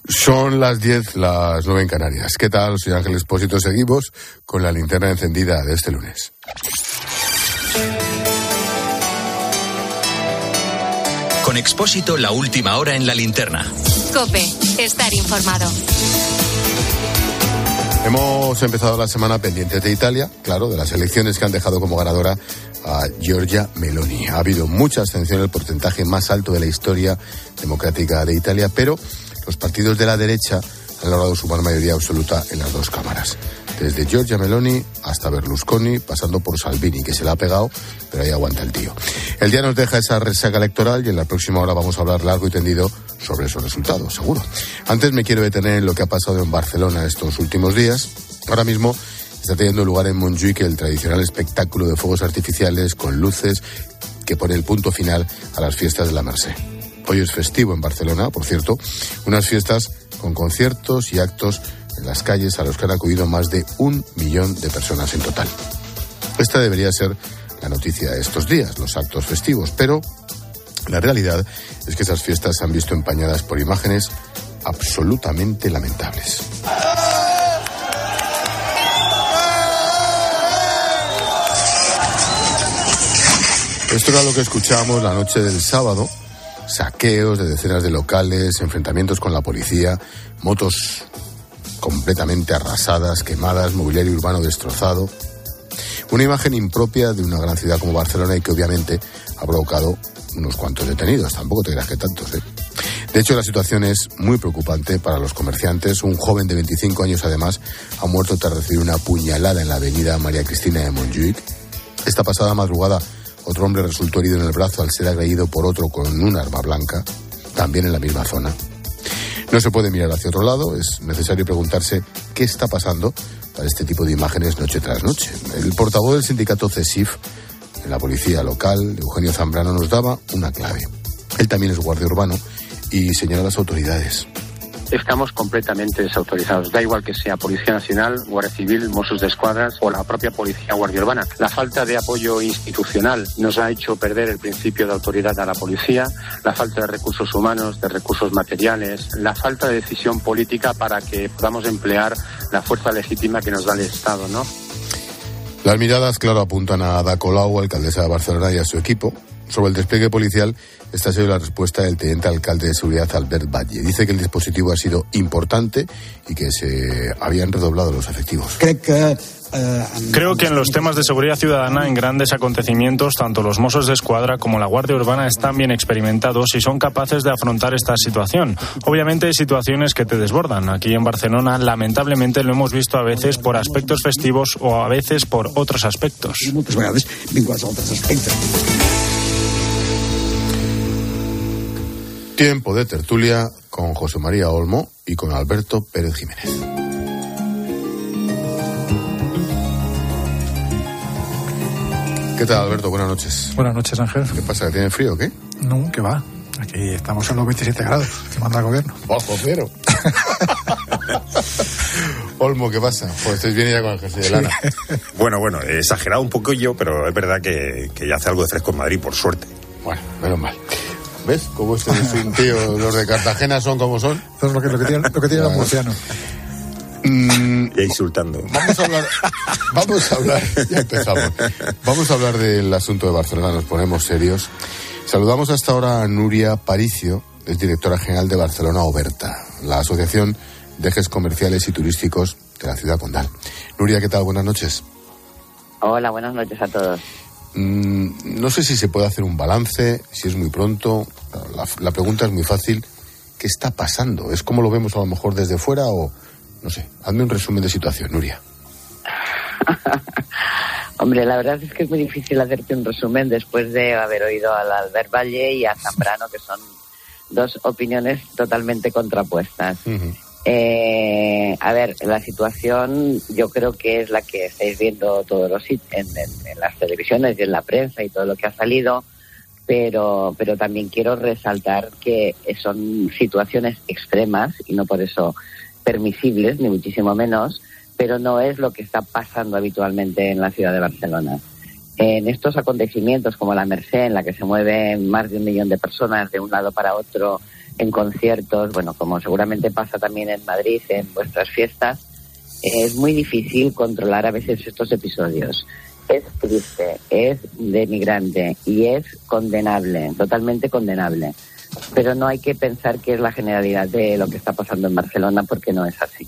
Son las 10, las 9 en Canarias. ¿Qué tal? Soy Ángel Expósito. Seguimos con la linterna encendida de este lunes. Con Expósito, la última hora en la linterna. COPE, estar informado. Hemos empezado la semana pendientes de Italia, claro, de las elecciones que han dejado como ganadora a Giorgia Meloni. Ha habido mucha abstención, el porcentaje más alto de la historia democrática de Italia, pero los partidos de la derecha han logrado sumar mayoría absoluta en las dos cámaras. Desde Giorgia Meloni hasta Berlusconi, pasando por Salvini, que se la ha pegado, pero ahí aguanta el tío. El día nos deja esa resaca electoral y en la próxima hora vamos a hablar largo y tendido sobre esos resultados, seguro. Antes me quiero detener en lo que ha pasado en Barcelona estos últimos días. Ahora mismo está teniendo lugar en Montjuïc el tradicional espectáculo de fuegos artificiales con luces que pone el punto final a las fiestas de la Mercè. Hoy es festivo en Barcelona, por cierto, unas fiestas con conciertos y actos en las calles a los que han acudido más de 1 millón de personas en total. Esta debería ser la noticia de estos días, los actos festivos, pero la realidad es que esas fiestas se han visto empañadas por imágenes absolutamente lamentables. Esto era lo que escuchábamos la noche del sábado. Saqueos de decenas de locales, enfrentamientos con la policía, motos completamente arrasadas, quemadas, mobiliario urbano destrozado. Una imagen impropia de una gran ciudad como Barcelona y que obviamente ha provocado unos cuantos detenidos. Tampoco te creas que tantos, ¿eh? De hecho, la situación es muy preocupante para los comerciantes. Un joven de 25 años, además, ha muerto tras recibir una puñalada en la avenida María Cristina de Montjuïc. Esta pasada madrugada, otro hombre resultó herido en el brazo al ser agredido por otro con un arma blanca, también en la misma zona. No se puede mirar hacia otro lado, es necesario preguntarse qué está pasando para este tipo de imágenes noche tras noche. El portavoz del sindicato CESIF en la policía local, Eugenio Zambrano, nos daba una clave. Él también es guardia urbano y señala a las autoridades. Estamos completamente desautorizados. Da igual que sea Policía Nacional, Guardia Civil, Mossos d'Esquadra o la propia Policía Guardia Urbana. La falta de apoyo institucional nos ha hecho perder el principio de autoridad a la policía, la falta de recursos humanos, de recursos materiales, la falta de decisión política para que podamos emplear la fuerza legítima que nos da el Estado, ¿no? Las miradas, claro, apuntan a Ada Colau, alcaldesa de Barcelona, y a su equipo. Sobre el despliegue policial, esta ha sido la respuesta del teniente alcalde de seguridad, Albert Batlle. Dice que el dispositivo ha sido importante y que se habían redoblado los efectivos. Creo que en los temas de seguridad ciudadana, en grandes acontecimientos, tanto los Mossos d'Esquadra como la Guardia Urbana están bien experimentados y son capaces de afrontar esta situación. Obviamente hay situaciones que te desbordan. Aquí en Barcelona, lamentablemente, lo hemos visto a veces por aspectos festivos o a veces por otros aspectos. Muchas veces vinculados a otros aspectos. Tiempo de tertulia con José María Olmo y con Alberto Pérez Jiménez. ¿Qué tal, Alberto? Buenas noches. Buenas noches, Ángel. ¿Qué pasa? ¿Que tiene frío o qué? No, ¿qué va? Aquí estamos en los 27 grados que manda el gobierno. ¡Bajo cero! Olmo, ¿qué pasa? Pues estáis bien ya con el jersey de lana. Bueno, he exagerado un poco yo, pero es verdad que ya hace algo de fresco en Madrid, por suerte. Bueno, menos mal. ¿Ves? Como este es un tío, los de Cartagena son como son. Eso es lo que tienen los murcianos. Ya insultando. Vamos a hablar, ya empezamos. Vamos a hablar del asunto de Barcelona, nos ponemos serios. Saludamos hasta ahora a Núria Paricio, es directora general de Barcelona Oberta, la Asociación de Ejes Comerciales y Turísticos de la ciudad condal. Núria, ¿qué tal? Buenas noches. Hola, buenas noches a todos. No sé si se puede hacer un balance, si es muy pronto. La pregunta es muy fácil. ¿Qué está pasando? ¿Es como lo vemos a lo mejor desde fuera o...? No sé, hazme un resumen de situación, Núria. Hombre, la verdad es que es muy difícil hacerte un resumen después de haber oído a Albert Batlle y a Zambrano, que son dos opiniones totalmente contrapuestas. Uh-huh. A ver, la situación yo creo que es la que estáis viendo todos los en las televisiones y en la prensa y todo lo que ha salido, pero también quiero resaltar que son situaciones extremas y no por eso permisibles, ni muchísimo menos, pero no es lo que está pasando habitualmente en la ciudad de Barcelona. En estos acontecimientos como la Mercè, en la que se mueven más de 1 millón de personas de un lado para otro en conciertos, bueno, como seguramente pasa también en Madrid, en vuestras fiestas, es muy difícil controlar a veces estos episodios. Es triste, es denigrante y es condenable, totalmente condenable. Pero no hay que pensar que es la generalidad de lo que está pasando en Barcelona, porque no es así.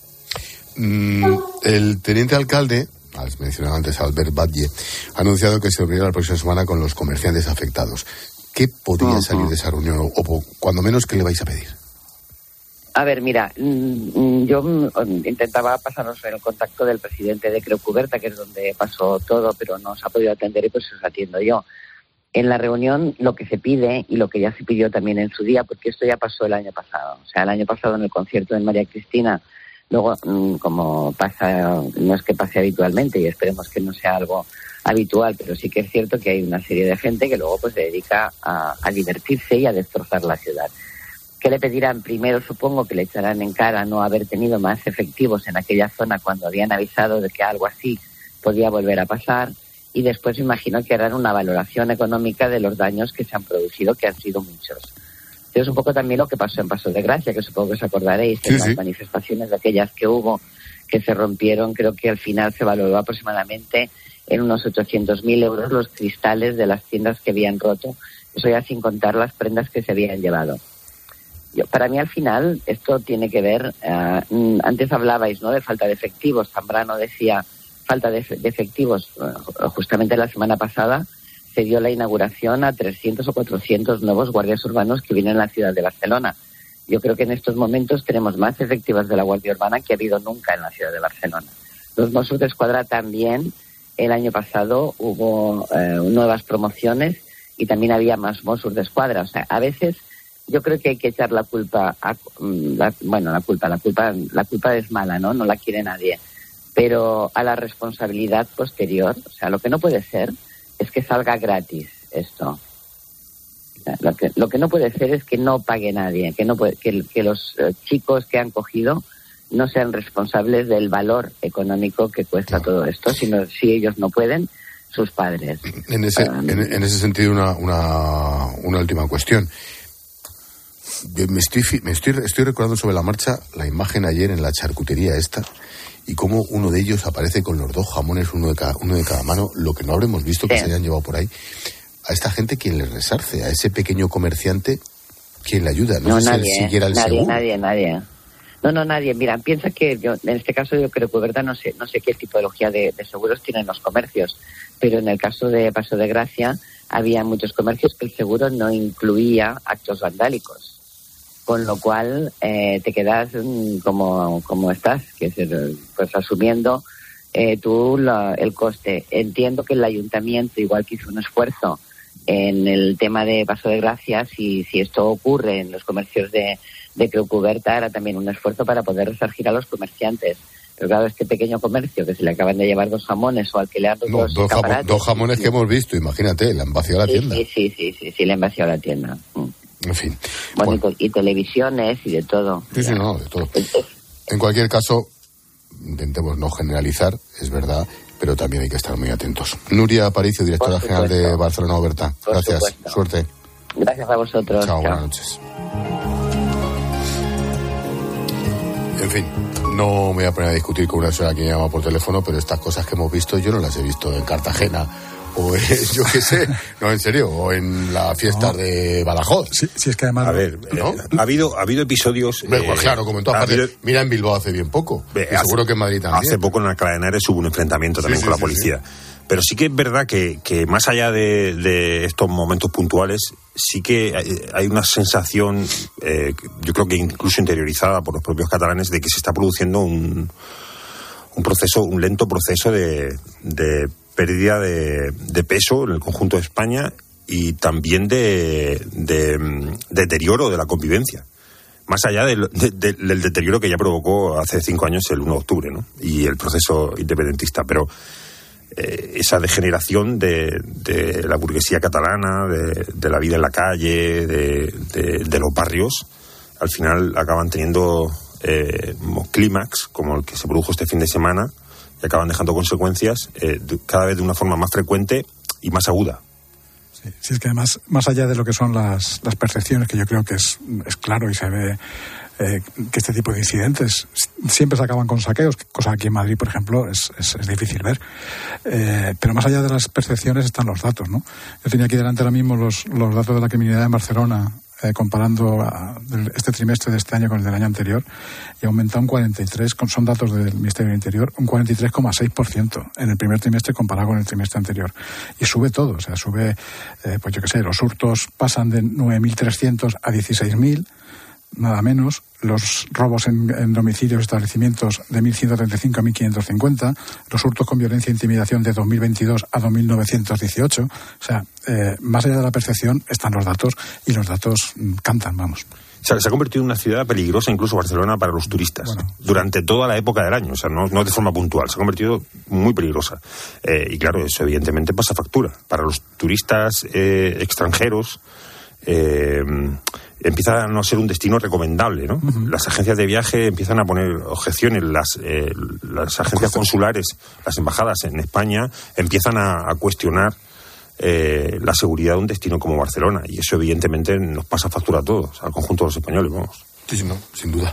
El teniente alcalde, has mencionado antes a Albert Batlle, ha anunciado que se reunirá la próxima semana con los comerciantes afectados. ¿Qué podría salir de esa reunión o cuando menos qué le vais a pedir? A ver, mira, yo intentaba pasaros el contacto del presidente de Creu Coberta, que es donde pasó todo, pero no se ha podido atender y pues os atiendo yo. En la reunión lo que se pide y lo que ya se pidió también en su día, porque esto ya pasó el año pasado. O sea, el año pasado en el concierto de María Cristina, luego como pasa, no es que pase habitualmente y esperemos que no sea algo habitual, pero sí que es cierto que hay una serie de gente que luego pues se dedica a divertirse y a destrozar la ciudad. ¿Qué le pedirán? Primero supongo que le echarán en cara no haber tenido más efectivos en aquella zona cuando habían avisado de que algo así podía volver a pasar, y después me imagino que harán una valoración económica de los daños que se han producido, que han sido muchos. Es un poco también lo que pasó en Paso de Gracia, que supongo que os acordaréis, en las manifestaciones de aquellas que hubo, que se rompieron, creo que al final se valoró aproximadamente en unos 800.000 euros los cristales de las tiendas que habían roto, eso ya sin contar las prendas que se habían llevado. Para mí al final esto tiene que ver, antes hablabais, ¿no?, de falta de efectivos. Zambrano decía falta de efectivos. Justamente la semana pasada se dio la inauguración a 300 o 400 nuevos guardias urbanos que vienen a la ciudad de Barcelona. Yo creo que en estos momentos tenemos más efectivos de la Guardia Urbana que ha habido nunca en la ciudad de Barcelona. Los Mossos d'Esquadra también, el año pasado hubo nuevas promociones y también había más Mossos d'Esquadra. O sea, a veces yo creo que hay que echar la culpa la culpa es mala, ¿no? No la quiere nadie. Pero a la responsabilidad posterior, o sea, lo que no puede ser es que salga gratis esto. Lo que no puede ser es que no pague nadie, que los chicos que han cogido no sean responsables del valor económico que cuesta todo esto, sino si ellos no pueden, sus padres. En ese sentido, una última cuestión. Me estoy recordando sobre la marcha la imagen ayer en la charcutería esta, y cómo uno de ellos aparece con los 2 jamones, uno de cada mano, lo que no habremos visto que se hayan llevado por ahí. A esta gente, ¿quién le resarce? A ese pequeño comerciante, ¿quién le ayuda? No sé si siguiera el seguro. Nadie. No, nadie. Mira, piensa que yo, en este caso yo creo que verdad no sé qué tipología de seguros tienen los comercios, pero en el caso de Paso de Gracia había muchos comercios que el seguro no incluía actos vandálicos. Con lo cual te quedas como estás, que es pues asumiendo tú el coste. Entiendo que el ayuntamiento igual que hizo un esfuerzo en el tema de Paso de Gracia, si esto ocurre en los comercios de Creu Coberta, era también un esfuerzo para poder resarcir a los comerciantes. Pero claro, este pequeño comercio que se le acaban de llevar 2 jamones o al que le han roto dos jamones que hemos visto, imagínate, le han vaciado la tienda. Sí, le han vaciado la tienda. En fin. Bueno, y televisiones y de todo. Sí, no, de todo. En cualquier caso, intentemos no generalizar, es verdad, pero también hay que estar muy atentos. Nuria Aparicio, directora general de Barcelona Oberta. Gracias, suerte. Gracias a vosotros. Chao, buenas noches. En fin, no me voy a poner a discutir con una señora que me llama por teléfono, pero estas cosas que hemos visto yo no las he visto en Cartagena o yo qué sé, no, en serio, o en las fiestas de Badajoz. Sí, es que además... A ver, ¿no? ha habido episodios... Pues claro, como en todas partes. Mira en Bilbao hace bien poco. Seguro que en Madrid también. Hace poco en Alcalá de Henares hubo un enfrentamiento también con la policía. Sí. Pero sí que es verdad que más allá de estos momentos puntuales, sí que hay una sensación, yo creo que incluso interiorizada por los propios catalanes, de que se está produciendo un lento proceso de pérdida de peso en el conjunto de España y también de deterioro de la convivencia. Más allá del deterioro que ya provocó hace 5 años el 1 de octubre, ¿no? Y el proceso independentista. Pero esa degeneración de la burguesía catalana, de la vida en la calle, de los barrios, al final acaban teniendo clímax, como el que se produjo este fin de semana, y acaban dejando consecuencias cada vez de una forma más frecuente y más aguda. Sí, es que además, más allá de lo que son las percepciones, que yo creo que es claro y se ve que este tipo de incidentes siempre se acaban con saqueos, cosa que aquí en Madrid, por ejemplo, es difícil ver. Pero más allá de las percepciones están los datos, ¿no? Yo tenía aquí delante ahora mismo los datos de la criminalidad en Barcelona, comparando este trimestre de este año con el del año anterior, y ha aumentado un 43, son datos del Ministerio del Interior, un 43,6% en el primer trimestre comparado con el trimestre anterior. Y sube todo, o sea, sube, pues yo qué sé, los hurtos pasan de 9.300 a 16.000, nada menos. Los robos en domicilios, establecimientos, de 1.135 a 1.550. Los hurtos con violencia e intimidación de 2022 a 2.918. O sea, más allá de la percepción están los datos, y los datos cantan, vamos. Se ha convertido en una ciudad peligrosa, incluso Barcelona, para los turistas. Durante toda la época del año, o sea, no de forma puntual. Se ha convertido muy peligrosa. Y claro, eso evidentemente pasa factura. Para los turistas extranjeros, empieza a no ser un destino recomendable, ¿no? Uh-huh. Las agencias de viaje empiezan a poner objeciones, las agencias consulares, las embajadas en España empiezan a cuestionar la seguridad de un destino como Barcelona, y eso evidentemente nos pasa factura a todos, al conjunto de los españoles, vamos. Sí, no, sin duda.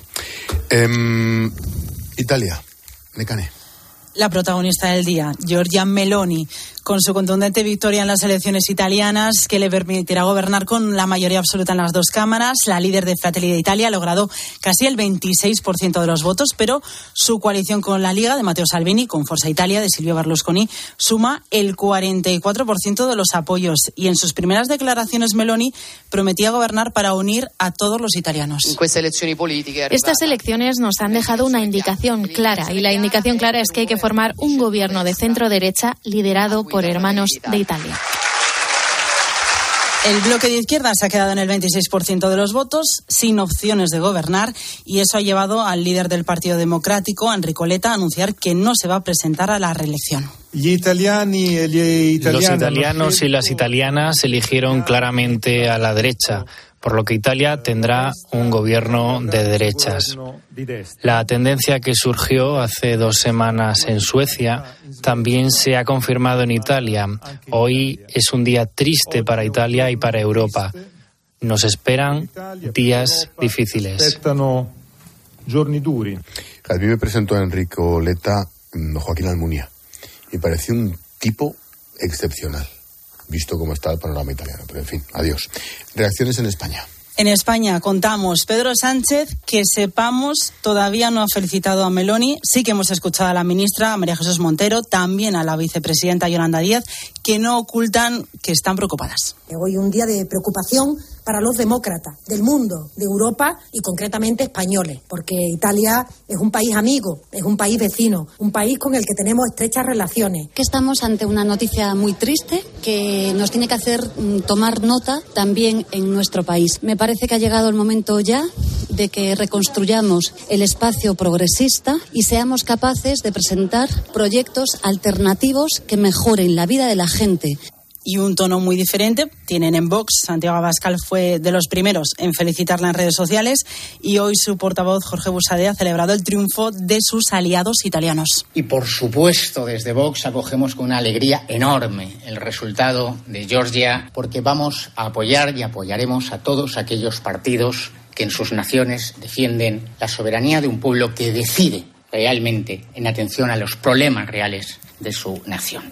Italia, Necane. La protagonista del día, Giorgia Meloni, con su contundente victoria en las elecciones italianas, que le permitirá gobernar con la mayoría absoluta en las dos cámaras. La líder de Fratelli d'Italia ha logrado casi el 26% de los votos, pero su coalición con la Liga de Matteo Salvini, con Forza Italia de Silvio Berlusconi, suma el 44% de los apoyos. Y en sus primeras declaraciones, Meloni prometía gobernar para unir a todos los italianos. Estas elecciones nos han dejado una indicación clara, y la indicación clara es que hay que formar un gobierno de centro-derecha liderado por Hermanos de Italia. El bloque de izquierda se ha quedado en el 26% de los votos, sin opciones de gobernar, y eso ha llevado al líder del Partido Democrático, Enrico Letta, a anunciar que no se va a presentar a la reelección. Los italianos y las italianas eligieron claramente a la derecha, por lo que Italia tendrá un gobierno de derechas. La tendencia que surgió hace 2 semanas en Suecia también se ha confirmado en Italia. Hoy es un día triste para Italia y para Europa. Nos esperan días difíciles. A mí me presentó a Enrico Letta Joaquín Almunia y pareció un tipo excepcional, visto cómo está el panorama italiano. Pero en fin, adiós. Reacciones en España. En España contamos, Pedro Sánchez, que sepamos, todavía no ha felicitado a Meloni. Sí que hemos escuchado a la ministra, a María Jesús Montero, también a la vicepresidenta Yolanda Díaz, que no ocultan que están preocupadas. Hoy un día de preocupación para los demócratas del mundo, de Europa y concretamente españoles, porque Italia es un país amigo, es un país vecino, un país con el que tenemos estrechas relaciones. Que estamos ante una noticia muy triste que nos tiene que hacer tomar nota también en nuestro país. Me parece que ha llegado el momento ya de que reconstruyamos el espacio progresista y seamos capaces de presentar proyectos alternativos que mejoren la vida de la gente. Y un tono muy diferente tienen en Vox. Santiago Abascal fue de los primeros en felicitarla en redes sociales, y hoy su portavoz Jorge Buxadé ha celebrado el triunfo de sus aliados italianos. Y por supuesto desde Vox acogemos con una alegría enorme el resultado de Giorgia, porque vamos a apoyar y apoyaremos a todos aquellos partidos que en sus naciones defienden la soberanía de un pueblo que decide realmente en atención a los problemas reales de su nación.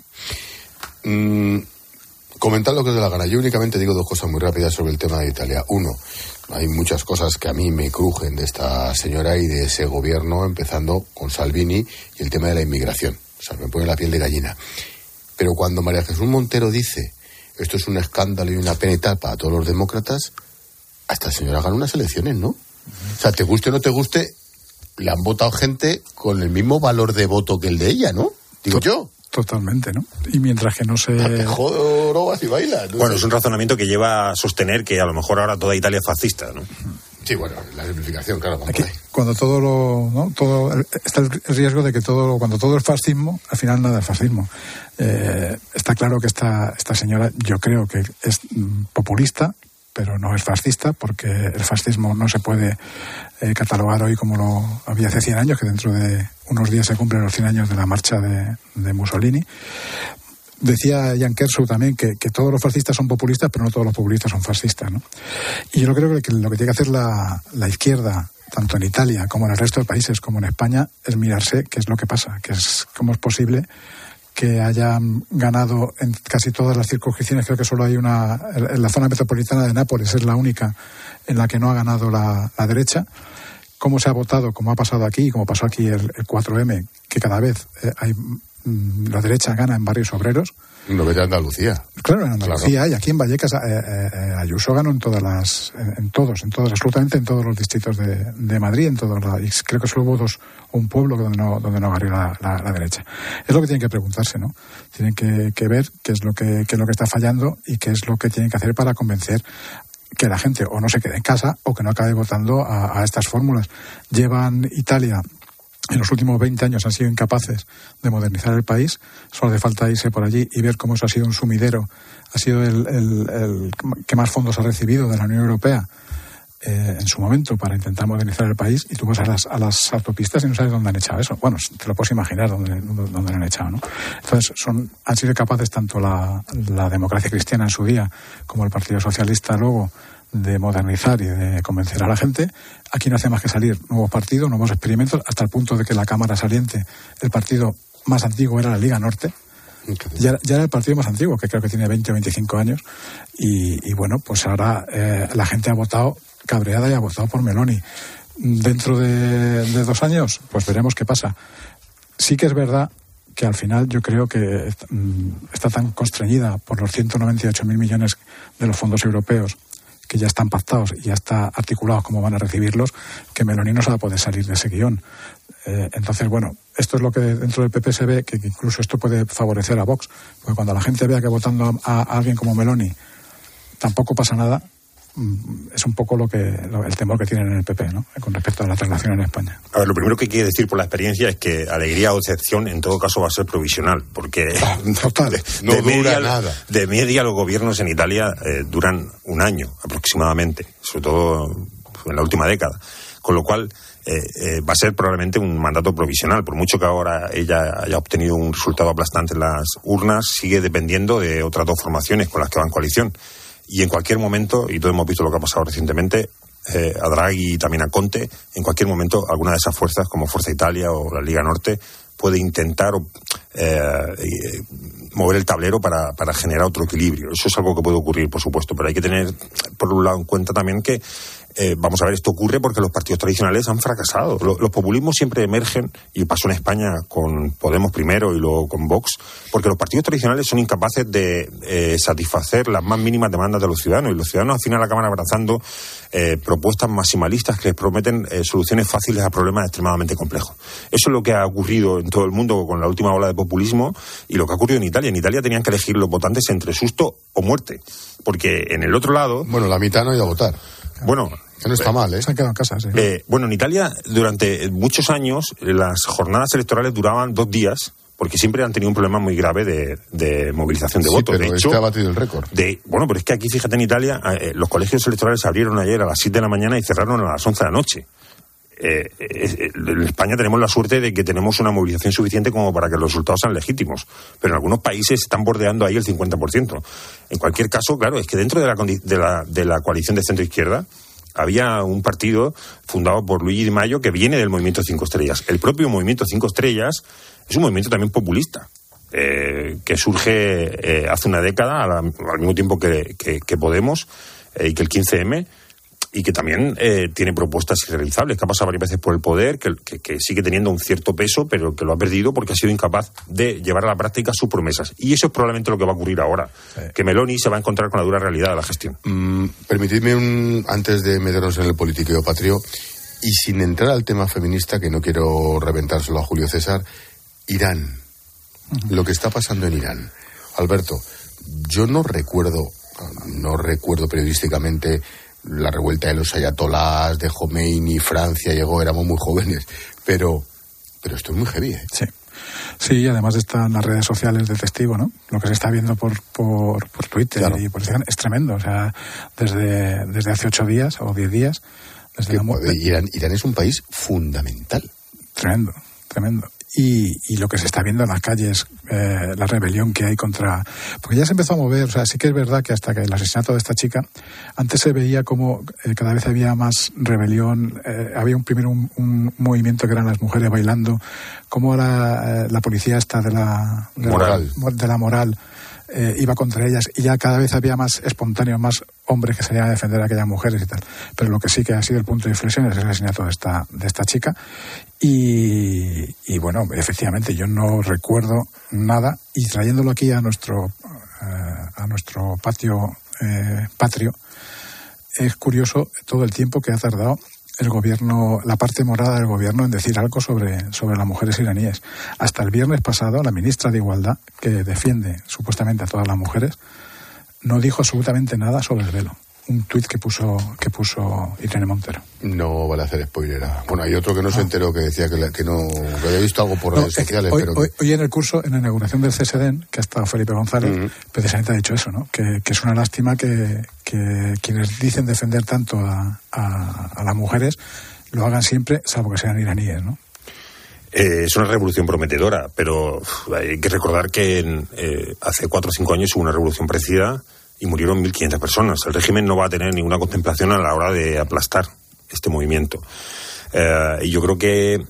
Comentad lo que os dé la gana. Yo únicamente digo 2 cosas muy rápidas sobre el tema de Italia. 1, hay muchas cosas que a mí me crujen de esta señora y de ese gobierno, empezando con Salvini y el tema de la inmigración. O sea, me pone la piel de gallina. Pero cuando María Jesús Montero dice esto es un escándalo y una pena y tal para todos los demócratas, a esta señora ganó unas elecciones, ¿no? O sea, te guste o no te guste, le han votado gente con el mismo valor de voto que el de ella, ¿no? Digo yo. Totalmente, ¿no? Y mientras que no se... Jorobas y baila. No bueno, sé. Es un razonamiento que lleva a sostener que a lo mejor ahora toda Italia es fascista, ¿no? Sí, bueno, la simplificación, claro. Aquí, cuando todo lo... ¿no? Está el riesgo de que cuando todo es fascismo, al final nada es fascismo. Está claro que esta señora, yo creo que es populista, pero no es fascista, porque el fascismo no se puede catalogar hoy como lo había hace 100 años, que dentro de unos días se cumplen los 100 años de la marcha de Mussolini. Decía Jan Kershaw también que todos los fascistas son populistas, pero no todos los populistas son fascistas, ¿no? Y yo creo que lo que tiene que hacer la izquierda, tanto en Italia como en el resto de países, como en España, es mirarse qué es lo que pasa, cómo es posible que hayan ganado en casi todas las circunscripciones. Creo que solo hay una, en la zona metropolitana de Nápoles es la única en la que no ha ganado la derecha. Cómo se ha votado, como ha pasado aquí, como pasó aquí el 4M, que cada vez la derecha gana en barrios obreros. Lo vete a Andalucía. Claro, en Andalucía, claro. Y aquí en Vallecas Ayuso ganó absolutamente en todos los distritos de Madrid, y creo que solo hubo un pueblo donde no ganó la derecha. Es lo que tienen que preguntarse, ¿no? Tienen que ver qué es lo que está fallando y qué es lo que tienen que hacer para convencer que la gente o no se quede en casa o que no acabe votando a estas fórmulas. Llevan Italia, en los últimos 20 años han sido incapaces de modernizar el país. Solo hace falta irse por allí y ver cómo eso ha sido un sumidero. Ha sido el que más fondos ha recibido de la Unión Europea en su momento para intentar modernizar el país, y tú vas a las autopistas y no sabes dónde han echado eso. Bueno, te lo puedes imaginar dónde lo han echado, ¿no? Entonces han sido capaces tanto la democracia cristiana en su día como el Partido Socialista luego de modernizar y de convencer a la gente. Aquí no hace más que salir nuevos partidos, nuevos experimentos, hasta el punto de que la Cámara saliente, el partido más antiguo era la Liga Norte. Ya era el partido más antiguo, que creo que tiene 20 o 25 años, y bueno, pues ahora la gente ha votado cabreada y ha votado por Meloni. Dentro de 2 años, pues veremos qué pasa. Sí que es verdad que al final yo creo que está tan constreñida por los 198.000 millones de los fondos europeos, que ya están pactados y ya está articulados cómo van a recibirlos, que Meloni no se va a poder salir de ese guión. Entonces, bueno, esto es lo que dentro del PP se ve, que incluso esto puede favorecer a Vox, porque cuando la gente vea que votando a alguien como Meloni tampoco pasa nada, es un poco el temor que tienen en el PP, ¿no?, con respecto a la traslación en España. A ver, lo primero que hay que decir por la experiencia es que alegría o excepción en todo caso va a ser provisional, porque no dura nada. De media los gobiernos en Italia duran 1 año aproximadamente, sobre todo en la última década, con lo cual va a ser probablemente un mandato provisional. Por mucho que ahora ella haya obtenido un resultado aplastante en las urnas, sigue dependiendo de otras 2 formaciones con las que va en coalición. Y en cualquier momento, y todos hemos visto lo que ha pasado recientemente, a Draghi y también a Conte, en cualquier momento alguna de esas fuerzas, como Forza Italia o la Liga Norte, puede intentar mover el tablero para generar otro equilibrio. Eso es algo que puede ocurrir, por supuesto, pero hay que tener, por un lado, en cuenta también que vamos a ver, esto ocurre porque los partidos tradicionales han fracasado. Los populismos siempre emergen, y pasó en España con Podemos primero y luego con Vox, porque los partidos tradicionales son incapaces de satisfacer las más mínimas demandas de los ciudadanos, y los ciudadanos al final acaban abrazando propuestas maximalistas que les prometen soluciones fáciles a problemas extremadamente complejos. Eso es lo que ha ocurrido en todo el mundo con la última ola de populismo, y lo que ha ocurrido en Italia. En Italia tenían que elegir los votantes entre susto o muerte, porque en el otro lado... Bueno, la mitad no ha ido a votar. Bueno, que no está mal, ¿eh? Se han quedado en casa, sí. Bueno, en Italia durante muchos años las jornadas electorales duraban 2 días, porque siempre han tenido un problema muy grave de movilización de votos. Pero de hecho, ha batido el récord. Bueno, pero es que aquí, fíjate, en Italia los colegios electorales se abrieron ayer a las 7 de la mañana y cerraron a las 11 de la noche. En España tenemos la suerte de que tenemos una movilización suficiente como para que los resultados sean legítimos, pero en algunos países están bordeando ahí el 50%. En cualquier caso, claro, es que dentro de la coalición de centro-izquierda había un partido fundado por Luigi Di Maio que viene del movimiento 5 Estrellas. El propio movimiento 5 Estrellas es un movimiento también populista, que surge hace una década, al mismo tiempo que Podemos y que el 15M, y que también tiene propuestas irrealizables, que ha pasado varias veces por el poder, que sigue teniendo un cierto peso, pero que lo ha perdido porque ha sido incapaz de llevar a la práctica sus promesas. Y eso es probablemente lo que va a ocurrir ahora, que Meloni se va a encontrar con la dura realidad de la gestión. Permitidme, antes de meternos en el politiqueo patrio, y sin entrar al tema feminista, que no quiero reventárselo a Julio César, Irán, lo que está pasando en Irán. Alberto, yo no recuerdo periodísticamente la revuelta de los ayatolás, de Khomeini, Francia llegó, éramos muy jóvenes, pero esto es muy heavy, ¿eh? Sí. Sí, además están las redes sociales de testigo, ¿no? Lo que se está viendo por Twitter, claro, y por Instagram es tremendo. O sea, desde hace 8 días o 10 días. Irán es un país fundamental. Tremendo. y lo que se está viendo en las calles, la rebelión que hay contra... Porque ya se empezó a mover, o sea, sí que es verdad que hasta que el asesinato de esta chica, antes se veía como cada vez había más rebelión, había primero un movimiento que eran las mujeres bailando, como la policía esta de la moral iba contra ellas, y ya cada vez había más espontáneos, más hombres que salían a defender a aquellas mujeres y tal. Pero lo que sí que ha sido el punto de inflexión es el asesinato de esta chica. Y bueno, efectivamente, yo no recuerdo nada, y trayéndolo aquí a nuestro patrio, es curioso todo el tiempo que ha tardado el gobierno, la parte morada del gobierno, en decir algo sobre las mujeres iraníes. Hasta el viernes pasado, la ministra de Igualdad, que defiende supuestamente a todas las mujeres, no dijo absolutamente nada sobre el velo. Un tuit que puso Irene Montero. No vale hacer spoiler. Bueno, hay otro que no se enteró, que decía que había visto algo por redes sociales. Hoy en el curso, en la inauguración del CSDN, que ha estado Felipe González, precisamente ha dicho eso, ¿no? Que es una lástima que quienes dicen defender tanto a las mujeres lo hagan siempre, salvo que sean iraníes, ¿no? Es una revolución prometedora, pero hay que recordar que hace 4 o 5 años hubo una revolución parecida y murieron 1.500 personas. El régimen no va a tener ninguna contemplación a la hora de aplastar este movimiento. Y yo creo que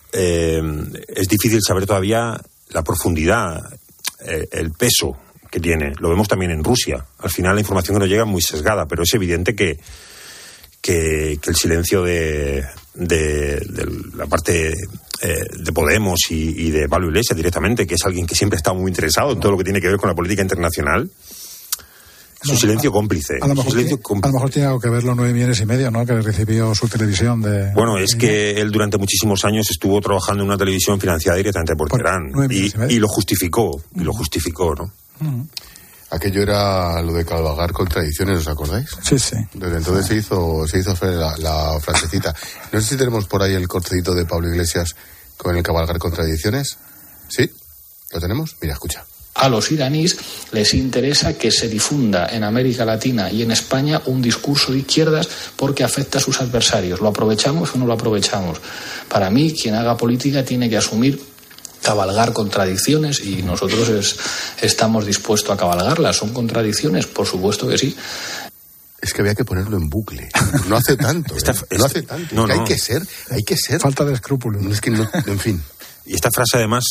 es difícil saber todavía la profundidad, el peso que tiene. Lo vemos también en Rusia. Al final la información que nos llega es muy sesgada, pero es evidente que el silencio de la parte de Podemos y de Pablo Iglesias directamente, que es alguien que siempre ha estado muy interesado en todo lo que tiene que ver con la política internacional, es un silencio cómplice. A lo mejor tiene algo que ver los 9,5 millones, ¿no?, que recibió su televisión de... Bueno, es que él durante muchísimos años estuvo trabajando en una televisión financiada directamente por Teherán, y lo justificó, ¿no? Uh-huh. Aquello era lo de cabalgar contradicciones, ¿os acordáis? Sí, sí. Desde entonces se hizo la frasecita. No sé si tenemos por ahí el cortecito de Pablo Iglesias con el cabalgar contradicciones. ¿Sí? ¿Lo tenemos? Mira, escucha. A los iraníes les interesa que se difunda en América Latina y en España un discurso de izquierdas porque afecta a sus adversarios. ¿Lo aprovechamos o no lo aprovechamos? Para mí, quien haga política tiene que asumir cabalgar contradicciones, y nosotros estamos dispuestos a cabalgarlas. ¿Son contradicciones? Por supuesto que sí. Es que había que ponerlo en bucle. No hace tanto. No hace tanto. No, hay que ser. Falta de escrúpulos. Es que no, en fin. Y esta frase además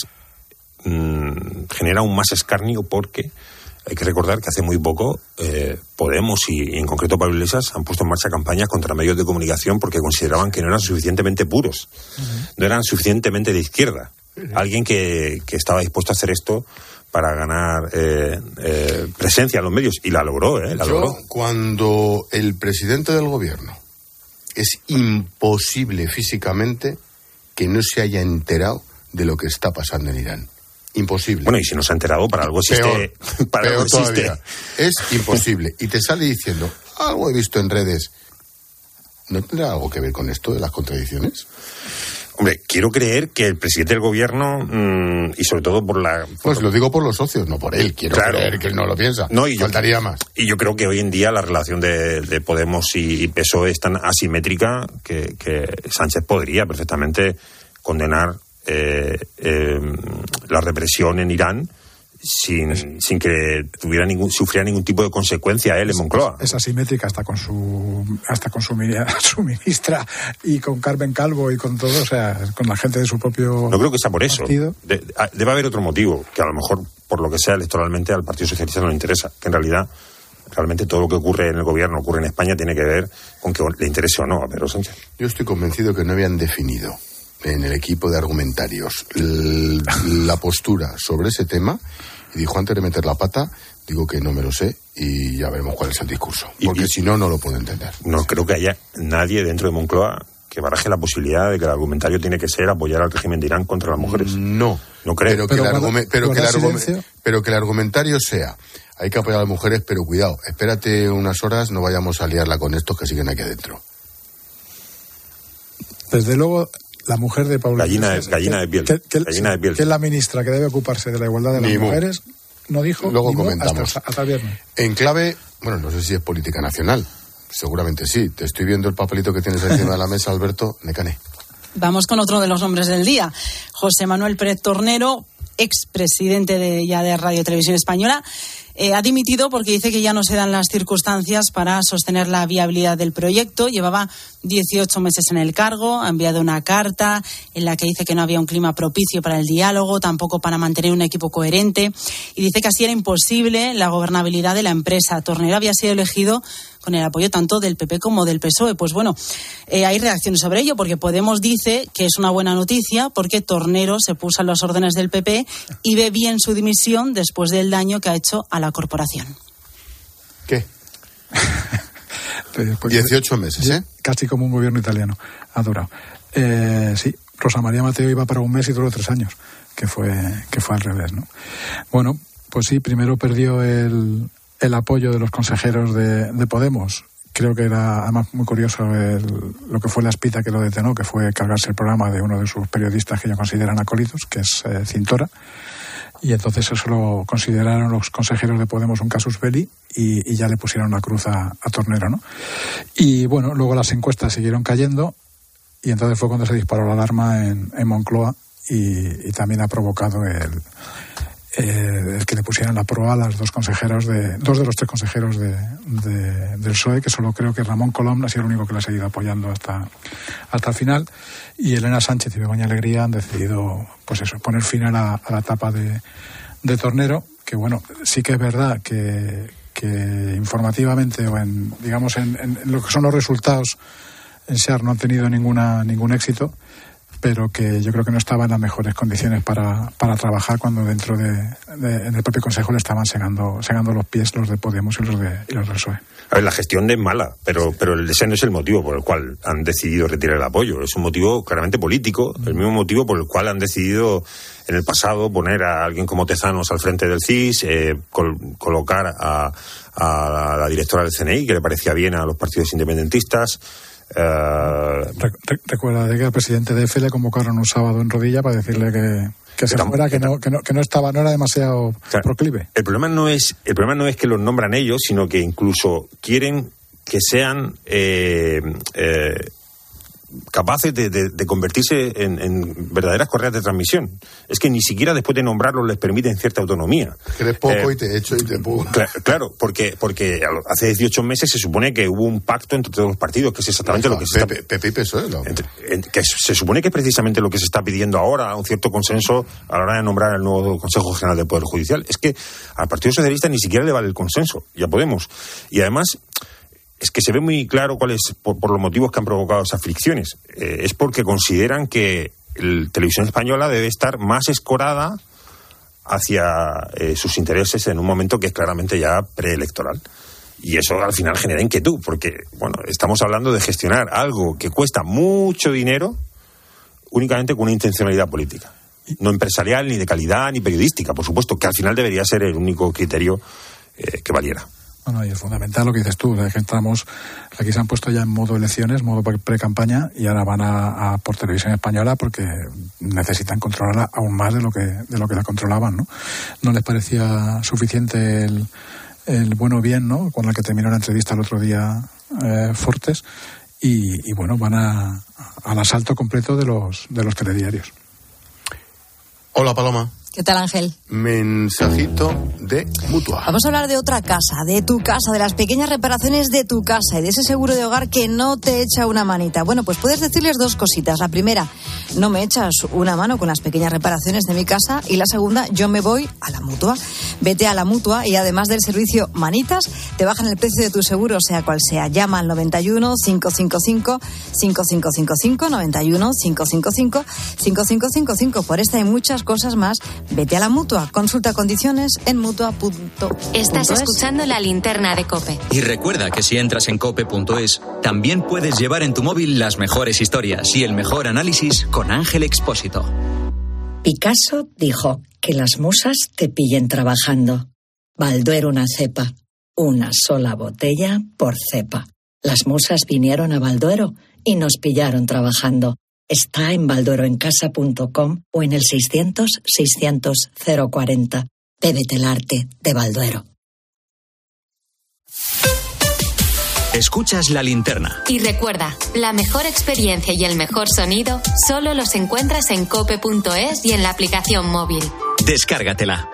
genera aún más escarnio, porque hay que recordar que hace muy poco Podemos y en concreto Pablo Iglesias han puesto en marcha campañas contra medios de comunicación porque consideraban que no eran suficientemente puros, no eran suficientemente de izquierda. Alguien que estaba dispuesto a hacer esto para ganar presencia en los medios, y la logró, logró. Cuando el presidente del gobierno es imposible físicamente que no se haya enterado de lo que está pasando en Irán. Imposible. Bueno, y si no se ha enterado, para algo existe. Peor todavía. Es imposible. Y te sale diciendo, algo he visto en redes. ¿No tendrá algo que ver con esto de las contradicciones? Hombre, quiero creer que el presidente del gobierno, y sobre todo Pues lo digo por los socios, no por él. Quiero creer que él no lo piensa. No, faltaría más. Y yo creo que hoy en día la relación de Podemos y PSOE es tan asimétrica que Sánchez podría perfectamente condenar la represión en Irán sin que sufriera ningún tipo de consecuencia él en Moncloa. Es asimétrica hasta con su ministra y con Carmen Calvo y con todo, o sea, con la gente de su propio... No creo que sea por eso. Partido. Debe haber otro motivo, que a lo mejor, por lo que sea, electoralmente al Partido Socialista no le interesa, que en realidad realmente todo lo que ocurre en el gobierno, ocurre en España, tiene que ver con que le interese o no a Pedro Sánchez. Yo estoy convencido que no habían definido en el equipo de argumentarios la postura sobre ese tema, y dijo, antes de meter la pata, digo que no me lo sé y ya veremos cuál es el discurso, porque si no lo puedo entender. No creo que haya nadie dentro de Moncloa que baraje la posibilidad de que el argumentario tiene que ser apoyar al régimen de Irán contra las mujeres. No creo. Pero que el argumentario sea, hay que apoyar a las mujeres, pero cuidado, espérate unas horas, no vayamos a liarla con estos que siguen aquí adentro. Desde luego, la mujer de Pablo Iglesias, gallina de piel. Que es la ministra que debe ocuparse de la igualdad de las mujeres, no dijo. Luego comentamos. Hasta el viernes. En clave, bueno, no sé si es política nacional. Seguramente sí. Te estoy viendo el papelito que tienes encima de la mesa, Alberto Necane. Vamos con otro de los nombres del día. José Manuel Pérez Tornero, expresidente de Radio Televisión Española, ha dimitido porque dice que ya no se dan las circunstancias para sostener la viabilidad del proyecto. Llevaba 18 meses en el cargo, ha enviado una carta en la que dice que no había un clima propicio para el diálogo, tampoco para mantener un equipo coherente, y dice que así era imposible la gobernabilidad de la empresa. Tornero había sido elegido con el apoyo tanto del PP como del PSOE. Pues bueno, hay reacciones sobre ello, porque Podemos dice que es una buena noticia porque Tornero se puso a las órdenes del PP y ve bien su dimisión después del daño que ha hecho a la corporación. ¿Qué? 18 meses, ¿eh? Casi como un gobierno italiano. Ha durado. Sí, Rosa María Mateo iba para un mes y duró 3 años, que fue al revés, ¿no? Bueno, pues sí, primero perdió el apoyo de los consejeros de Podemos. Creo que era además muy curioso lo que fue la espita que lo detonó, que fue cargarse el programa de uno de sus periodistas que ellos consideran acólitos, que es Cintora. Y entonces eso lo consideraron los consejeros de Podemos un casus belli y ya le pusieron la cruz a Tornero, ¿no? Y bueno, luego las encuestas siguieron cayendo y entonces fue cuando se disparó la alarma en Moncloa y también ha provocado el que le pusieran la prueba a las dos de los 3 consejeros del PSOE, que solo creo que Ramón Colom ha sido el único que le ha seguido apoyando hasta el final, y Elena Sánchez y Begoña Alegría han decidido, pues eso, poner fin a la etapa de Tornero, que bueno, sí que es verdad que informativamente o en lo que son los resultados en SEAR no han tenido ningún éxito, pero que yo creo que no estaba en las mejores condiciones para trabajar cuando dentro en el propio Consejo le estaban segando los pies los de Podemos y los del PSOE. A ver, la gestión es mala, pero ese no es el motivo por el cual han decidido retirar el apoyo. Es un motivo claramente político, el mismo motivo por el cual han decidido en el pasado poner a alguien como Tezanos al frente del CIS, colocar a la directora del CNI, que le parecía bien a los partidos independentistas. Recuerda que al presidente de EFE le convocaron un sábado en Rodilla para decirle que se fuera, que no era demasiado proclive. El problema no es que los nombran ellos, sino que incluso quieren que sean capaces de convertirse en verdaderas correas de transmisión. Es que ni siquiera después de nombrarlos les permiten cierta autonomía. Crees poco y te echo y te puedo. Claro, porque hace 18 meses se supone que hubo un pacto entre todos los partidos, que es exactamente lo que se está... PP y PSOE, ¿no? Que se supone que es precisamente lo que se está pidiendo ahora, un cierto consenso a la hora de nombrar al nuevo Consejo General del Poder Judicial. Es que al Partido Socialista ni siquiera le vale el consenso, ya Podemos. Y además... es que se ve muy claro cuál es por los motivos que han provocado esas fricciones. Es porque consideran que la Televisión Española debe estar más escorada hacia sus intereses en un momento que es claramente ya preelectoral. Y eso al final genera inquietud, porque bueno, estamos hablando de gestionar algo que cuesta mucho dinero únicamente con una intencionalidad política. No empresarial, ni de calidad, ni periodística, por supuesto, que al final debería ser el único criterio que valiera. Bueno, y es fundamental lo que dices tú, que entramos, aquí se han puesto ya en modo elecciones, modo pre-campaña, y ahora van a por Televisión Española porque necesitan controlarla aún más de lo que la controlaban, ¿no? No les parecía suficiente el bueno bien, ¿no? Con la que terminó la entrevista el otro día Fortes, y bueno, van al asalto completo de los telediarios. Hola, Paloma. ¿Qué tal, Ángel? Mensajito de Mutua. Vamos a hablar de otra casa, de tu casa, de las pequeñas reparaciones de tu casa y de ese seguro de hogar que no te echa una manita. Bueno, pues puedes decirles 2 cositas. La primera, no me echas una mano con las pequeñas reparaciones de mi casa. Y la segunda, yo me voy a la Mutua. Vete a la Mutua y además del servicio Manitas, te bajan el precio de tu seguro, sea cual sea. Llama al 91 555 5555, 91 555 5555. Por esta y muchas cosas más, vete a la Mutua. Consulta condiciones en mutua.es. Estás escuchando La Linterna de COPE. Y recuerda que si entras en cope.es, también puedes llevar en tu móvil las mejores historias y el mejor análisis con Ángel Expósito. Picasso dijo que las musas te pillen trabajando. Balduero una cepa. Una sola botella por cepa. Las musas vinieron a Balduero y nos pillaron trabajando. Está en baldueroencasa.com o en el 600-600-040. Bébete el arte de Balduero. Escuchas La Linterna. Y recuerda, la mejor experiencia y el mejor sonido solo los encuentras en cope.es y en la aplicación móvil. Descárgatela.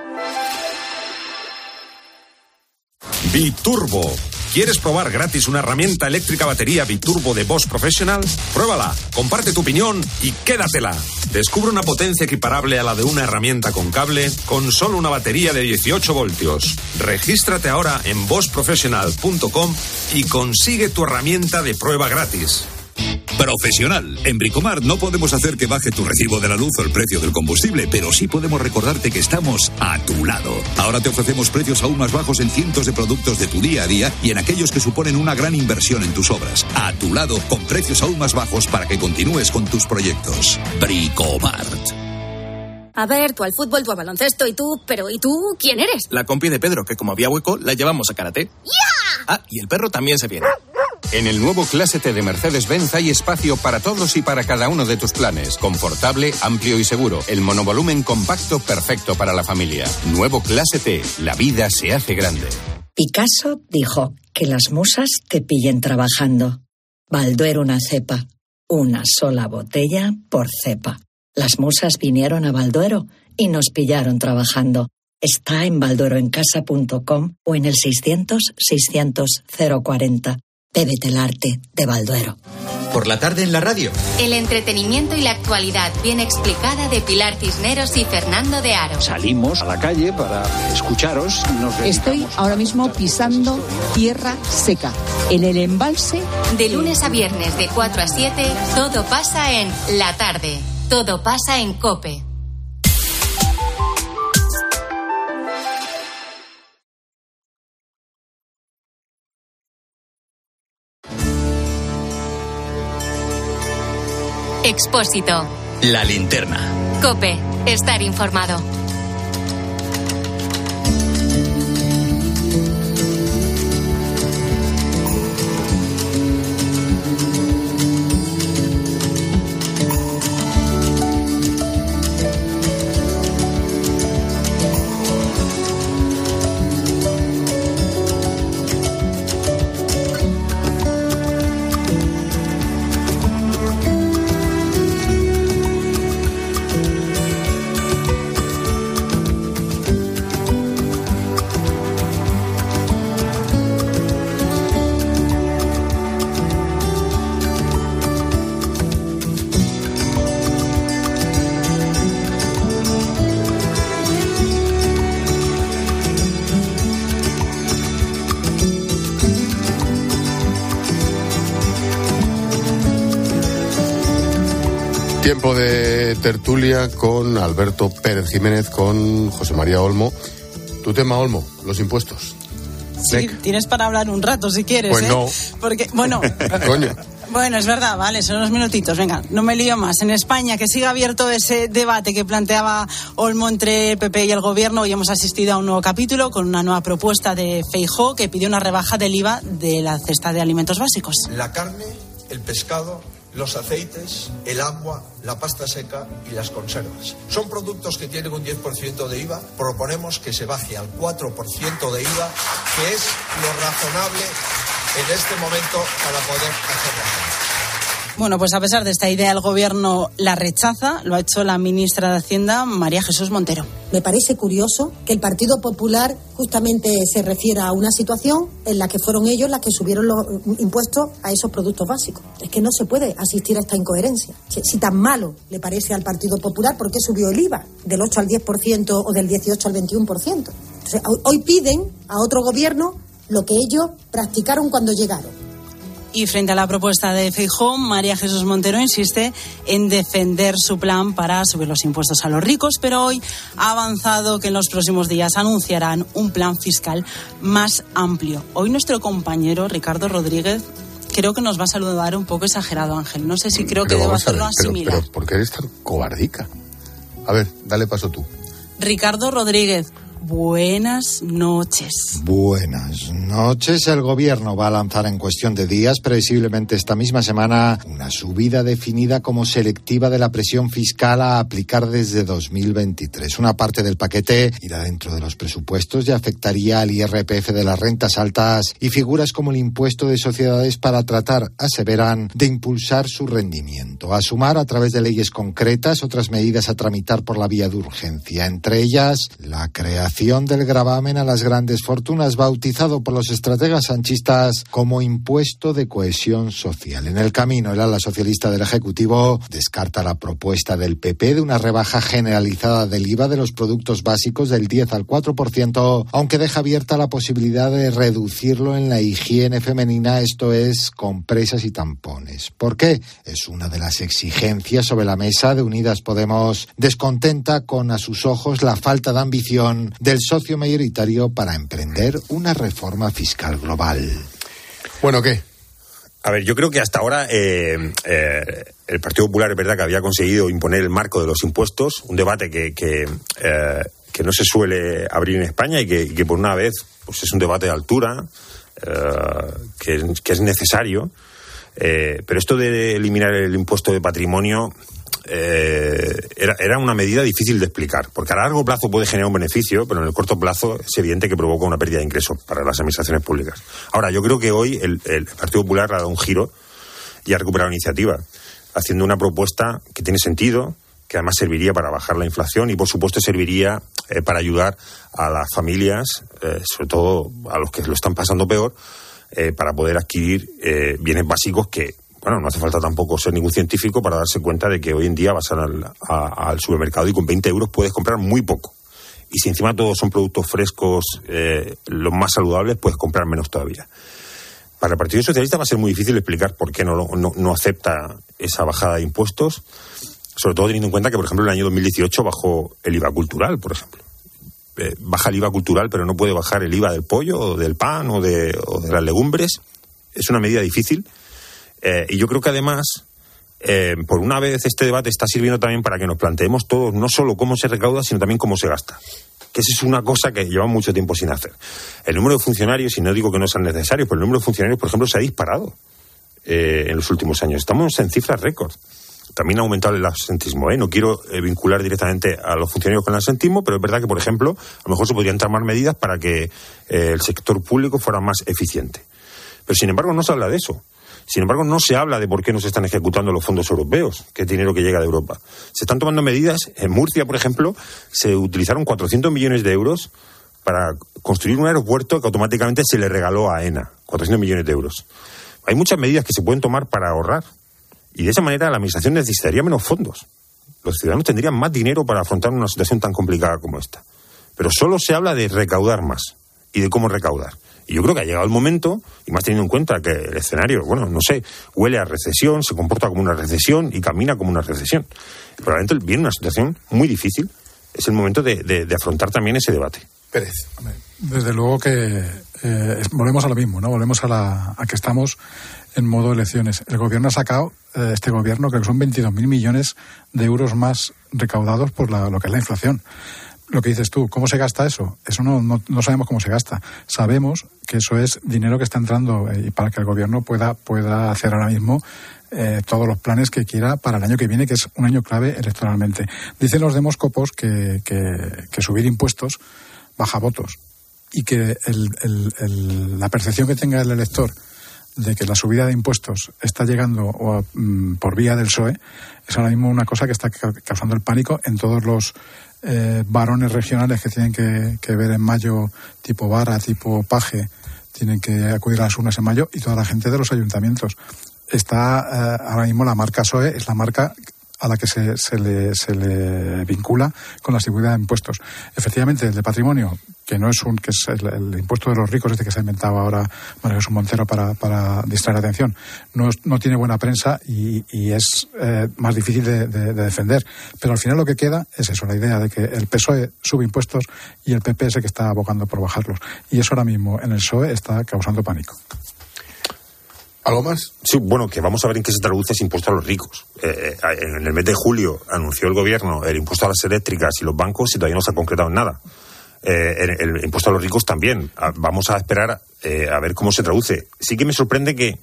Biturbo. ¿Quieres probar gratis una herramienta eléctrica batería Biturbo de Bosch Professional? Pruébala, comparte tu opinión y quédatela. Descubre una potencia equiparable a la de una herramienta con cable con solo una batería de 18 voltios. Regístrate ahora en boschprofessional.com y consigue tu herramienta de prueba gratis. Profesional. En Bricomart no podemos hacer que baje tu recibo de la luz o el precio del combustible, pero sí podemos recordarte que estamos a tu lado. Ahora te ofrecemos precios aún más bajos en cientos de productos de tu día a día y en aquellos que suponen una gran inversión en tus obras. A tu lado, con precios aún más bajos para que continúes con tus proyectos. Bricomart. A ver, tú al fútbol, tú al baloncesto y tú... Pero ¿y tú quién eres? La compi de Pedro, que como había hueco, la llevamos a karate. ¡Ya! Ah, y el perro también se viene. En el nuevo Clase T de Mercedes-Benz hay espacio para todos y para cada uno de tus planes. Confortable, amplio y seguro. El monovolumen compacto perfecto para la familia. Nuevo Clase T. La vida se hace grande. Picasso dijo que las musas te pillen trabajando. Balduero una cepa. Una sola botella por cepa. Las musas vinieron a Balduero y nos pillaron trabajando. Está en baldueroencasa.com o en el 600-600-040. Bébete el arte de Balduero. Por la tarde en la radio. El entretenimiento y la actualidad bien explicada de Pilar Cisneros y Fernando de Aro. Salimos a la calle para escucharos. Estoy ahora mismo pisando tierra seca, en el embalse. De lunes a viernes de 4 a 7, todo pasa en La Tarde. Todo pasa en COPE. Expósito. La Linterna. COPE. Estar informado. Tiempo de tertulia con Alberto Pérez Jiménez, con José María Olmo. Tu tema, Olmo, los impuestos. Sí, tienes para hablar un rato si quieres, pues no. Porque, bueno... Coño. Bueno, es verdad, vale, son unos minutitos, venga, no me lío más. En España, que siga abierto ese debate que planteaba Olmo entre el PP y el Gobierno, hoy hemos asistido a un nuevo capítulo con una nueva propuesta de Feijóo que pidió una rebaja del IVA de la cesta de alimentos básicos. La carne, el pescado, los aceites, el agua, la pasta seca y las conservas. Son productos que tienen un 10% de IVA. Proponemos que se baje al 4% de IVA, que es lo razonable en este momento para poder hacerlo. Bueno, pues a pesar de esta idea, el Gobierno la rechaza. Lo ha hecho la ministra de Hacienda, María Jesús Montero. Me parece curioso que el Partido Popular justamente se refiera a una situación en la que fueron ellos las que subieron los impuestos a esos productos básicos. Es que no se puede asistir a esta incoherencia. Si tan malo le parece al Partido Popular, ¿por qué subió el IVA del 8 al 10% o del 18 al 21%? Entonces, hoy piden a otro gobierno lo que ellos practicaron cuando llegaron. Y frente a la propuesta de Feijóo, María Jesús Montero insiste en defender su plan para subir los impuestos a los ricos, pero hoy ha avanzado que en los próximos días anunciarán un plan fiscal más amplio. Hoy nuestro compañero Ricardo Rodríguez creo que nos va a saludar un poco exagerado, Ángel. No sé si creo que debo hacerlo asimilar. Pero ¿por qué eres tan cobardica? A ver, dale paso tú. Ricardo Rodríguez, Buenas noches. Buenas noches. El gobierno va a lanzar en cuestión de días, previsiblemente esta misma semana, una subida definida como selectiva de la presión fiscal a aplicar desde 2023. Una parte del paquete irá dentro de los presupuestos y afectaría al IRPF de las rentas altas y figuras como el impuesto de sociedades para tratar, aseveran, de impulsar su rendimiento. A sumar, a través de leyes concretas, otras medidas a tramitar por la vía de urgencia, entre ellas la creación del gravamen a las grandes fortunas, bautizado por los estrategas sanchistas como impuesto de cohesión social. En el camino, el ala socialista del Ejecutivo descarta la propuesta del PP de una rebaja generalizada del IVA de los productos básicos del 10 al 4%, aunque deja abierta la posibilidad de reducirlo en la higiene femenina, esto es, compresas y tampones. ¿Por qué? Es una de las exigencias sobre la mesa de Unidas Podemos, descontenta con, a sus ojos, la falta de ambición del socio mayoritario para emprender una reforma fiscal global. Bueno, ¿qué? A ver, yo creo que hasta ahora el Partido Popular es verdad que había conseguido imponer el marco de los impuestos, un debate que no se suele abrir en España y que por una vez pues es un debate de altura, que es necesario. Pero esto de eliminar el impuesto de patrimonio era una medida difícil de explicar, porque a largo plazo puede generar un beneficio, pero en el corto plazo es evidente que provoca una pérdida de ingresos para las administraciones públicas. Ahora, yo creo que hoy el Partido Popular ha dado un giro y ha recuperado la iniciativa, haciendo una propuesta que tiene sentido, que además serviría para bajar la inflación y, por supuesto, serviría para ayudar a las familias, sobre todo a los que lo están pasando peor, para poder adquirir bienes básicos que, bueno, no hace falta tampoco ser ningún científico para darse cuenta de que hoy en día vas al supermercado y con 20 euros puedes comprar muy poco. Y si encima todos son productos frescos, los más saludables, puedes comprar menos todavía. Para el Partido Socialista va a ser muy difícil explicar por qué no acepta esa bajada de impuestos, sobre todo teniendo en cuenta que, por ejemplo, en el año 2018 bajó el IVA cultural, por ejemplo. Baja el IVA cultural, pero no puede bajar el IVA del pollo, o del pan, o de las legumbres. Es una medida difícil. Y yo creo que además, por una vez, este debate está sirviendo también para que nos planteemos todos no solo cómo se recauda, sino también cómo se gasta. Que esa es una cosa que llevamos mucho tiempo sin hacer. El número de funcionarios, y no digo que no sean necesarios, pero el número de funcionarios, por ejemplo, se ha disparado en los últimos años. Estamos en cifras récord. También ha aumentado el absentismo. No quiero vincular directamente a los funcionarios con el absentismo, pero es verdad que, por ejemplo, a lo mejor se podrían tomar medidas para que el sector público fuera más eficiente. Pero, sin embargo, no se habla de eso. Sin embargo, no se habla de por qué no se están ejecutando los fondos europeos, que es dinero que llega de Europa. Se están tomando medidas. En Murcia, por ejemplo, se utilizaron 400 millones de euros para construir un aeropuerto que automáticamente se le regaló a AENA. 400 millones de euros. Hay muchas medidas que se pueden tomar para ahorrar. Y de esa manera la administración necesitaría menos fondos. Los ciudadanos tendrían más dinero para afrontar una situación tan complicada como esta. Pero solo se habla de recaudar más y de cómo recaudar. Y yo creo que ha llegado el momento, y más teniendo en cuenta que el escenario, bueno, no sé, huele a recesión, se comporta como una recesión y camina como una recesión. Probablemente viene una situación muy difícil. Es el momento de afrontar también ese debate. Pérez. Desde luego que volvemos a lo mismo, ¿no? Volvemos a que estamos en modo elecciones. El gobierno ha sacado, este gobierno, creo que son 22.000 millones de euros más recaudados por lo que es la inflación. Lo que dices tú, ¿cómo se gasta eso? Eso no sabemos cómo se gasta. Sabemos que eso es dinero que está entrando y para que el gobierno pueda hacer ahora mismo todos los planes que quiera para el año que viene, que es un año clave electoralmente. Dicen los demóscopos que subir impuestos baja votos y que la percepción que tenga el elector de que la subida de impuestos está llegando por vía del PSOE es ahora mismo una cosa que está causando el pánico en todos los varones regionales que tienen que ver en mayo, tipo Vara, tipo Paje, tienen que acudir a las urnas en mayo, y toda la gente de los ayuntamientos. Está ahora mismo la marca PSOE, es la marca a la que se le vincula con la seguridad de impuestos. Efectivamente, el de patrimonio, que es el impuesto de los ricos, que se ha inventado ahora María Jesús Montero para distraer la atención, no tiene buena prensa y es más difícil de defender. Pero al final lo que queda es eso, la idea de que el PSOE sube impuestos y el PP es el que está abogando por bajarlos. Y eso ahora mismo en el PSOE está causando pánico. ¿Algo más? Sí, bueno, que vamos a ver en qué se traduce ese impuesto a los ricos. En el mes de julio anunció el gobierno el impuesto a las eléctricas y los bancos y todavía no se ha concretado en nada. el impuesto a los ricos también. Vamos a esperar a ver cómo se traduce. Sí que me sorprende que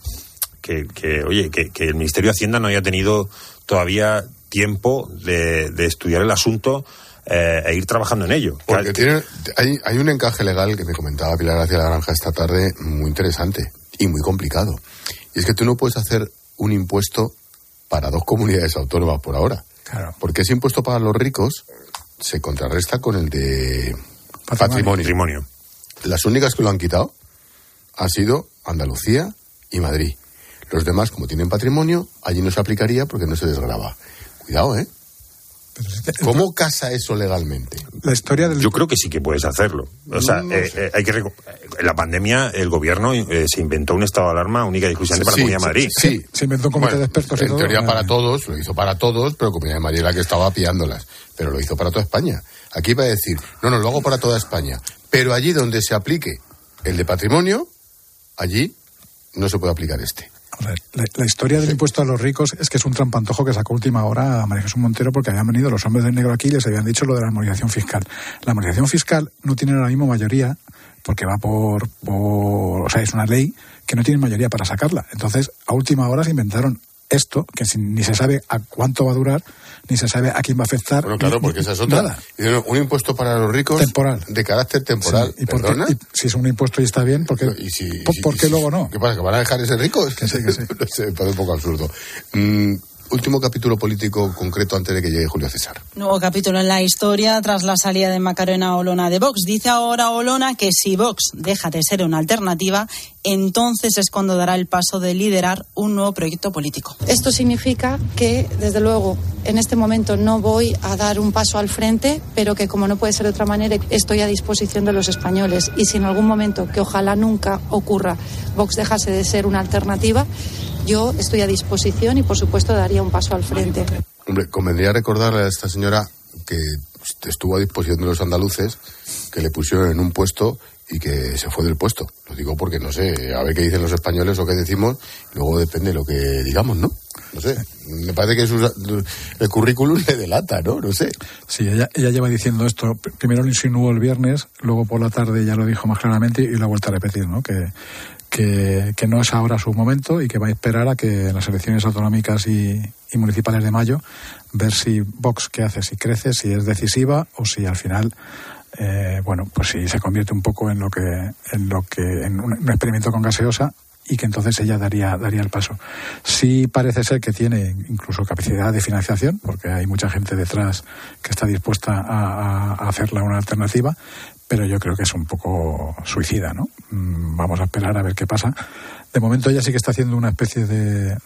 el Ministerio de Hacienda no haya tenido todavía tiempo de estudiar el asunto e ir trabajando en ello. Porque hay un encaje legal que me comentaba Pilar García Granja esta tarde muy interesante y muy complicado. Y es que tú no puedes hacer un impuesto para dos comunidades autónomas por ahora. Claro. Porque ese impuesto para los ricos se contrarresta con el de patrimonio. Las únicas que lo han quitado han sido Andalucía y Madrid. Los demás, como tienen patrimonio, allí no se aplicaría porque no se desgrava. Cuidado, ¿eh? ¿Cómo casa eso legalmente? La historia Yo creo que sí que puedes hacerlo. O sea, hay que en la pandemia el gobierno se inventó un estado de alarma única y exclusivamente para la Comunidad de Madrid. Sí, se inventó un comité de expertos. En teoría para todos, lo hizo para todos, pero Comunidad de Madrid es la que estaba pillándolas. Pero lo hizo para toda España. Aquí va a decir, no, lo hago para toda España. Pero allí donde se aplique el de patrimonio, allí no se puede aplicar este. La historia del impuesto a los ricos es que es un trampantojo que sacó última hora a María Jesús Montero porque habían venido los hombres de negro aquí y les habían dicho lo de la armonización fiscal. La armonización fiscal no tiene ahora mismo mayoría porque va o sea, es una ley que no tiene mayoría para sacarla. Entonces, a última hora se inventaron esto, que ni se sabe a cuánto va a durar, ni se sabe a quién va a afectar. Bueno, claro, porque esa es otra. Nada. Un impuesto para los ricos temporal. De carácter temporal. Sí, y si es un impuesto y está bien, ¿por qué luego no? ¿Qué pasa? ¿Que van a dejar ese rico? Que sí. No sé, me parece un poco absurdo. Último capítulo político concreto antes de que llegue Julio César. Nuevo capítulo en la historia tras la salida de Macarena Olona de Vox. Dice ahora Olona que si Vox deja de ser una alternativa, entonces es cuando dará el paso de liderar un nuevo proyecto político. Esto significa que, desde luego, en este momento no voy a dar un paso al frente, pero que, como no puede ser de otra manera, estoy a disposición de los españoles. Y si en algún momento, que ojalá nunca ocurra, Vox dejase de ser una alternativa, yo estoy a disposición y, por supuesto, daría un paso al frente. Hombre, convendría recordarle a esta señora que estuvo a disposición de los andaluces, que le pusieron en un puesto y que se fue del puesto. Lo digo porque no sé, a ver qué dicen los españoles o qué decimos, luego depende de lo que digamos, ¿no? No sé, me parece que el currículum le delata, ¿no? No sé. Sí, ella lleva diciendo esto, primero lo insinuó el viernes, luego por la tarde ya lo dijo más claramente y lo ha vuelto a repetir, ¿no? Que no es ahora su momento y que va a esperar a que en las elecciones autonómicas y municipales de mayo ver si Vox qué hace, si crece, si es decisiva o si al final pues si se convierte un poco en un experimento con gaseosa y que entonces ella daría el paso. Sí parece ser que tiene incluso capacidad de financiación, porque hay mucha gente detrás que está dispuesta a hacerla una alternativa, pero yo creo que es un poco suicida, ¿no? Vamos a esperar a ver qué pasa. De momento ella sí que está haciendo una especie de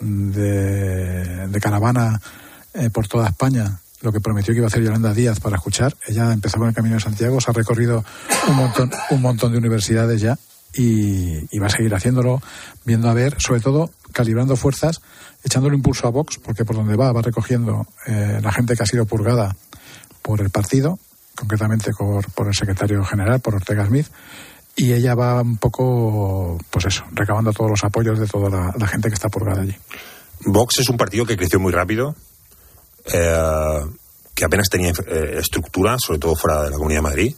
caravana por toda España, lo que prometió que iba a hacer Yolanda Díaz para escuchar. Ella empezó con el Camino de Santiago, se ha recorrido un montón de universidades ya y va a seguir haciéndolo, viendo a ver, sobre todo calibrando fuerzas, echándole impulso a Vox, porque por donde va recogiendo la gente que ha sido purgada por el partido, concretamente por el secretario general, por Ortega Smith, y ella va un poco, pues eso, recabando todos los apoyos de toda la gente que está purgada allí. Vox es un partido que creció muy rápido, que apenas tenía estructura, sobre todo fuera de la Comunidad de Madrid,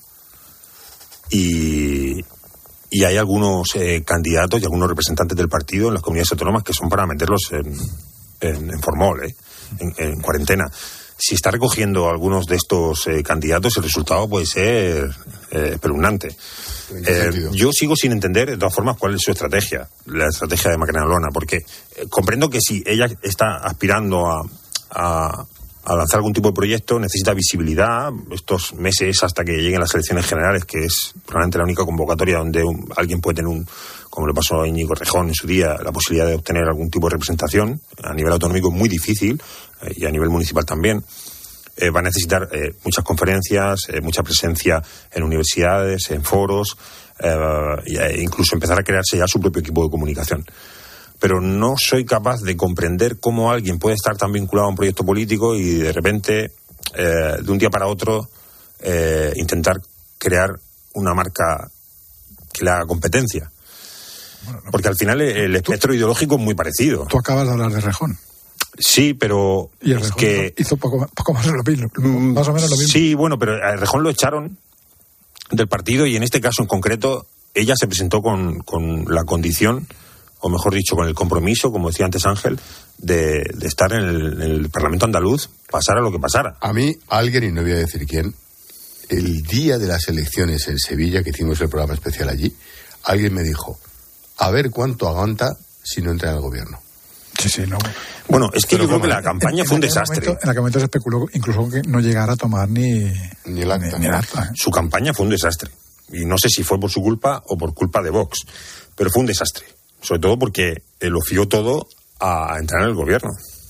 y hay algunos candidatos y algunos representantes del partido en las comunidades autónomas que son para meterlos en formol, en cuarentena. Si está recogiendo algunos de estos candidatos, el resultado puede ser espeluznante. Yo sigo sin entender, de todas formas, cuál es su estrategia, la estrategia de Macarena Olona, porque comprendo que si ella está aspirando a lanzar algún tipo de proyecto, necesita visibilidad estos meses hasta que lleguen las elecciones generales, que es probablemente la única convocatoria donde alguien puede tener como le pasó a Íñigo Errejón en su día, la posibilidad de obtener algún tipo de representación. A nivel autonómico es muy difícil, y a nivel municipal también. Va a necesitar muchas conferencias, mucha presencia en universidades, en foros, e incluso empezar a crearse ya su propio equipo de comunicación. Pero no soy capaz de comprender cómo alguien puede estar tan vinculado a un proyecto político y de repente, de un día para otro, intentar crear una marca que le haga competencia. Porque al final el espectro ideológico es muy parecido. Tú acabas de hablar de Errejón. Sí, pero y es que hizo poco más, más o menos lo mismo. Sí, bueno, pero a Errejón lo echaron del partido, y en este caso en concreto ella se presentó con la condición, o mejor dicho, con el compromiso, como decía antes Ángel, de estar en el Parlamento andaluz, pasara lo que pasara. A mí, alguien, y no voy a decir quién, el día de las elecciones en Sevilla, que hicimos el programa especial allí, alguien me dijo, a ver cuánto aguanta si no entra en el gobierno. Sí, no. Bueno, es que yo creo que la campaña fue un desastre. En aquel momento se especuló incluso que no llegara a tomar ni el acta. Su campaña fue un desastre. Y no sé si fue por su culpa o por culpa de Vox, pero fue un desastre. Sobre todo porque lo fió todo a entrar en el gobierno.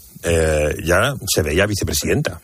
Ya se veía vicepresidenta.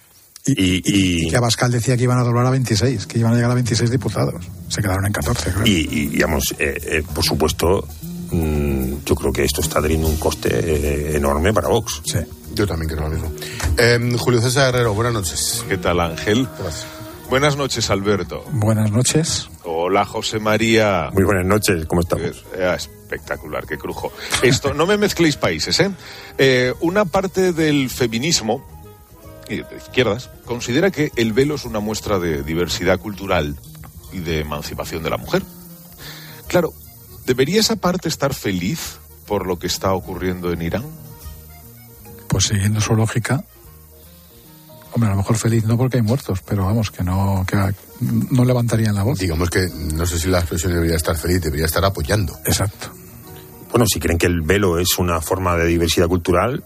Y que Abascal decía que iban a doblar a 26, que iban a llegar a 26 diputados. Se quedaron en 14, creo. Y digamos, por supuesto, yo creo que esto está teniendo un coste enorme para Vox. Sí, yo también creo lo mismo. Julio César Herrero, buenas noches. ¿Qué tal, Ángel? Buenas noches, Alberto. Buenas noches. Hola, José María. Muy buenas noches, ¿cómo estamos? Espectacular, qué crujo. Esto, no me mezcléis países, ¿eh? Una parte del feminismo, de izquierdas, considera que el velo es una muestra de diversidad cultural y de emancipación de la mujer. Claro, ¿debería esa parte estar feliz por lo que está ocurriendo en Irán? Pues siguiendo su lógica, hombre, a lo mejor feliz no porque hay muertos, pero vamos, que no levantarían la voz. Digamos que no sé si la expresión debería estar feliz, debería estar apoyando. Exacto. Bueno, si creen que el velo es una forma de diversidad cultural,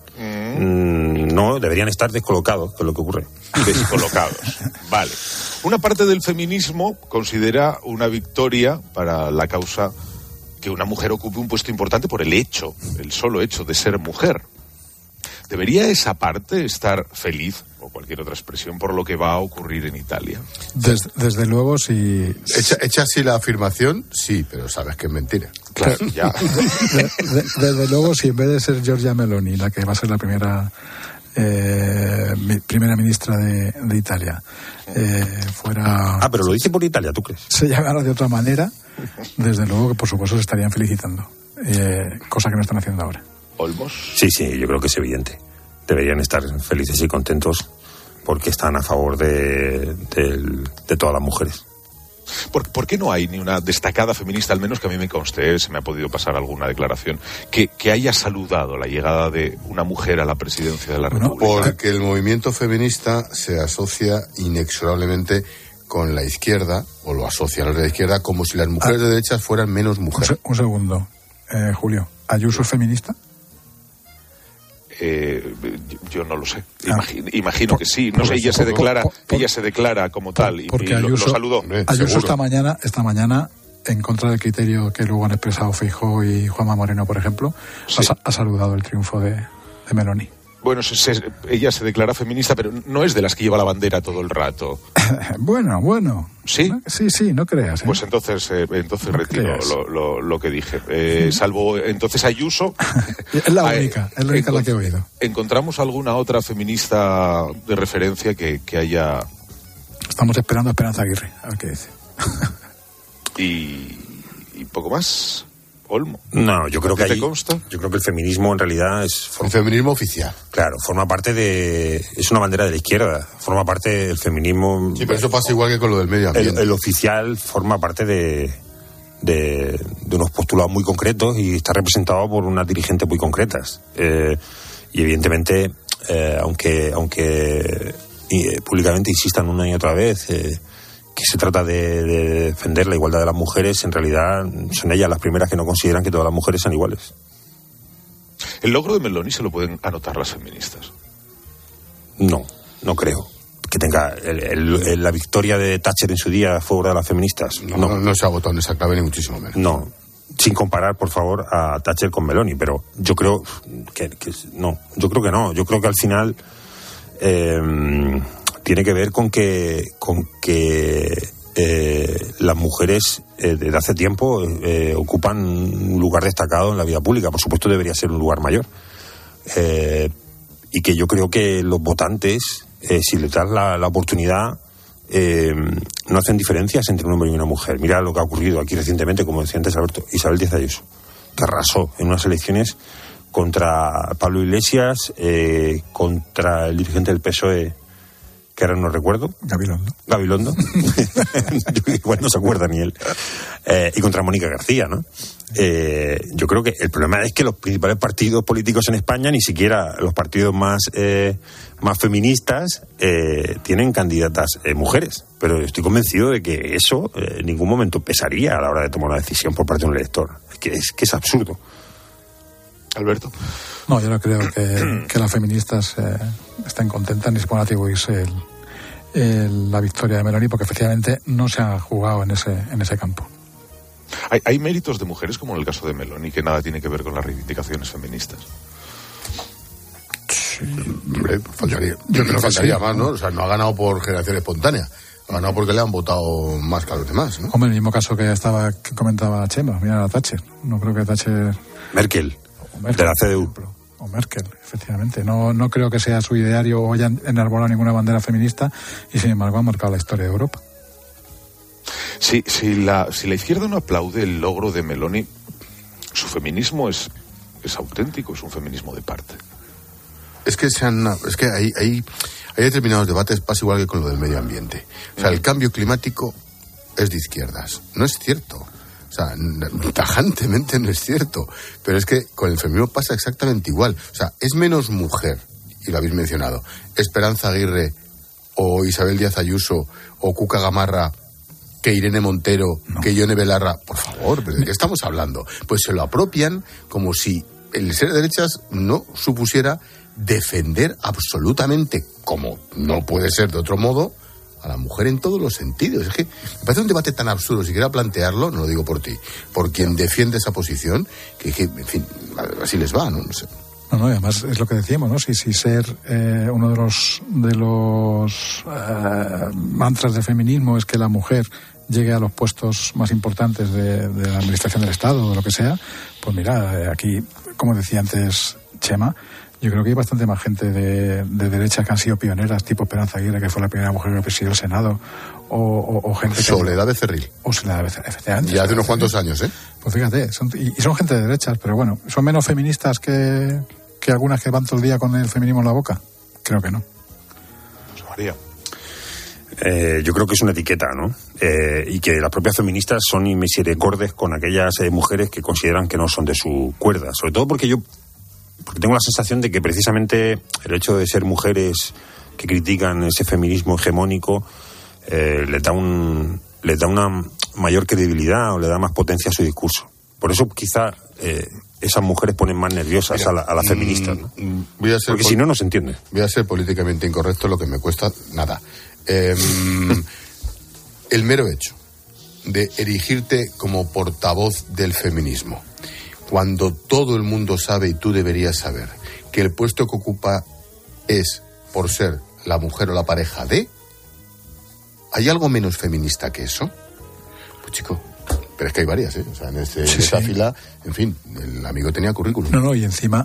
no, deberían estar descolocados, que es lo que ocurre. Descolocados, vale. Una parte del feminismo considera una victoria para la causa que una mujer ocupe un puesto importante por el solo hecho de ser mujer. ¿Debería esa parte estar feliz, o cualquier otra expresión, por lo que va a ocurrir en Italia? Desde luego, si... Echa así la afirmación, sí, pero sabes que es mentira. Claro, ya. Desde luego, si en vez de ser Giorgia Meloni, la que va a ser la primera ministra de Italia, fuera... Ah, pero lo dice por Italia, ¿tú crees? Se llamara de otra manera, desde luego que por supuesto se estarían felicitando, cosa que no están haciendo ahora. ¿Olmos? Sí, yo creo que es evidente. Deberían estar felices y contentos porque están a favor de todas las mujeres. ¿Por qué no hay ni una destacada feminista, al menos que a mí me conste, se me ha podido pasar alguna declaración, que haya saludado la llegada de una mujer a la presidencia de la República? Porque el movimiento feminista se asocia inexorablemente con la izquierda, o lo asocian a los de la izquierda, como si las mujeres de derechas fueran menos mujeres. Un segundo, Julio. ¿Ayuso es feminista? Yo no lo sé. Imagino que sí. No sé, ella se declara como tal y lo saludó. Ayuso esta mañana, en contra del criterio que luego han expresado Feijóo y Juanma Moreno, por ejemplo, sí, ha saludado el triunfo de Meloni. Bueno, ella se declara feminista, pero no es de las que lleva la bandera todo el rato. Bueno. ¿Sí? Sí, no creas. Pues entonces no retiro lo que dije. Salvo entonces Ayuso. Es la única la que he oído. ¿Encontramos alguna otra feminista de referencia que haya...? Estamos esperando a Esperanza Aguirre, a ver qué dice. ¿Y poco más? Olmo. No, yo creo que ¿te consta? Yo creo que el feminismo en realidad es... El feminismo oficial. Claro, forma parte de... Es una bandera de la izquierda. Forma parte del feminismo... Sí, pero eso pasa igual que con lo del medio ambiente. El oficial forma parte de unos postulados muy concretos y está representado por unas dirigentes muy concretas. Y evidentemente, aunque públicamente insistan una y otra vez... que se trata de defender la igualdad de las mujeres, en realidad son ellas las primeras que no consideran que todas las mujeres sean iguales. ¿El logro de Meloni se lo pueden anotar las feministas? No creo. Que tenga la victoria de Thatcher en su día fue obra de las feministas. No se ha votado en esa clave ni muchísimo menos. No, sin comparar, por favor, a Thatcher con Meloni, pero yo creo que no. Yo creo que no. Yo creo que al final... tiene que ver con que las mujeres desde hace tiempo ocupan un lugar destacado en la vida pública. Por supuesto debería ser un lugar mayor. Y que yo creo que los votantes, si les das la oportunidad, no hacen diferencias entre un hombre y una mujer. Mira lo que ha ocurrido aquí recientemente, como decía antes Alberto, Isabel Díaz Ayuso, que arrasó en unas elecciones contra Pablo Iglesias, contra el dirigente del PSOE, que ahora no recuerdo. Gabilondo. Igual no se acuerda ni él. Y contra Mónica García, ¿no? Yo creo que el problema es que los principales partidos políticos en España, ni siquiera los partidos más feministas, tienen candidatas mujeres. Pero estoy convencido de que eso en ningún momento pesaría a la hora de tomar una decisión por parte de un elector. Es que es absurdo. Alberto. No, yo no creo que las feministas estén contentas ni se puedan atribuirse la victoria de Meloni, porque efectivamente no se ha jugado en ese campo. ¿Hay méritos de mujeres, como en el caso de Meloni, que nada tiene que ver con las reivindicaciones feministas? Sí, hombre, faltaría. Yo creo que faltaría más, ¿no? O sea, no ha ganado por generación espontánea. Ha ganado porque le han votado más que a los demás, ¿no? Hombre, el mismo caso que comentaba Chema, mira a Thatcher. No creo que Thatcher... Merkel, de la CDU. O Merkel, efectivamente. No creo que sea su ideario o hayan enarbolado ninguna bandera feminista y sin embargo han marcado la historia de Europa. Si la izquierda no aplaude el logro de Meloni, su feminismo es auténtico, es un feminismo de parte. Es que hay determinados debates, pasa igual que con lo del medio ambiente. O sea, el cambio climático es de izquierdas. No es cierto. O sea, tajantemente no es cierto. Pero es que con el feminismo pasa exactamente igual. O sea, es menos mujer, y lo habéis mencionado, Esperanza Aguirre o Isabel Díaz Ayuso o Cuca Gamarra que Irene Montero, que Yone Belarra. Por favor, ¿de qué estamos hablando? Pues se lo apropian como si el ser de derechas no supusiera defender absolutamente, como no puede ser de otro modo, a la mujer en todos los sentidos. Es que me parece un debate tan absurdo, si quiera plantearlo, no lo digo por ti, por quien defiende esa posición, que en fin, así les va, ¿no? No sé. No, y además es lo que decíamos, ¿no? Si ser uno de los mantras del feminismo es que la mujer llegue a los puestos más importantes de la administración del Estado o de lo que sea, pues mira, aquí, como decía antes Chema, yo creo que hay bastante más gente de derecha que han sido pioneras, tipo Esperanza Aguirre, que fue la primera mujer que presidió el Senado, o gente que... Soledad Becerril. O Soledad Becerril, efectivamente. Ya hace unos cuantos años, ¿eh? Pues fíjate, son gente de derechas, pero bueno, ¿son menos feministas que algunas que van todo el día con el feminismo en la boca? Creo que no. José María. Yo creo que es una etiqueta, ¿no? Y que las propias feministas son inmisericordes con aquellas mujeres que consideran que no son de su cuerda. Sobre todo porque tengo la sensación de que precisamente el hecho de ser mujeres que critican ese feminismo hegemónico le da una mayor credibilidad o le da más potencia a su discurso. Por eso quizá esas mujeres ponen más nerviosas a las feministas, ¿no? Porque si no, no se entiende. Voy a ser políticamente incorrecto, lo que me cuesta nada. El mero hecho de erigirte como portavoz del feminismo, cuando todo el mundo sabe y tú deberías saber que el puesto que ocupa es por ser la mujer o la pareja de... ¿Hay algo menos feminista que eso? Pues chico, pero es que hay varias, ¿eh? O sea, en esa fila, en fin, el amigo tenía currículum. No, y encima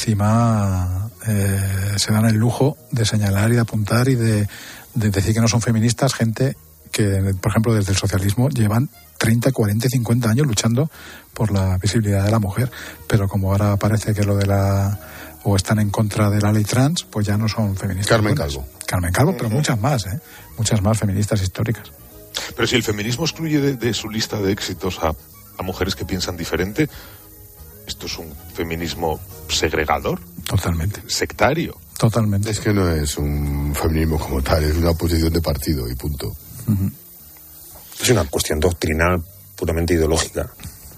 se dan el lujo de señalar y de apuntar y de decir que no son feministas gente que, por ejemplo, desde el socialismo llevan 30, 40, 50 años luchando por la visibilidad de la mujer, pero como ahora parece que lo de o están en contra de la ley trans, pues ya no son feministas. Carmen Calvo, pero muchas más feministas históricas. Pero si el feminismo excluye de su lista de éxitos a mujeres que piensan diferente, ¿esto es un feminismo segregador? Totalmente. ¿Sectario? Totalmente. Es que no es un feminismo como tal, es una posición de partido y punto. Uh-huh. Es una cuestión doctrinal puramente ideológica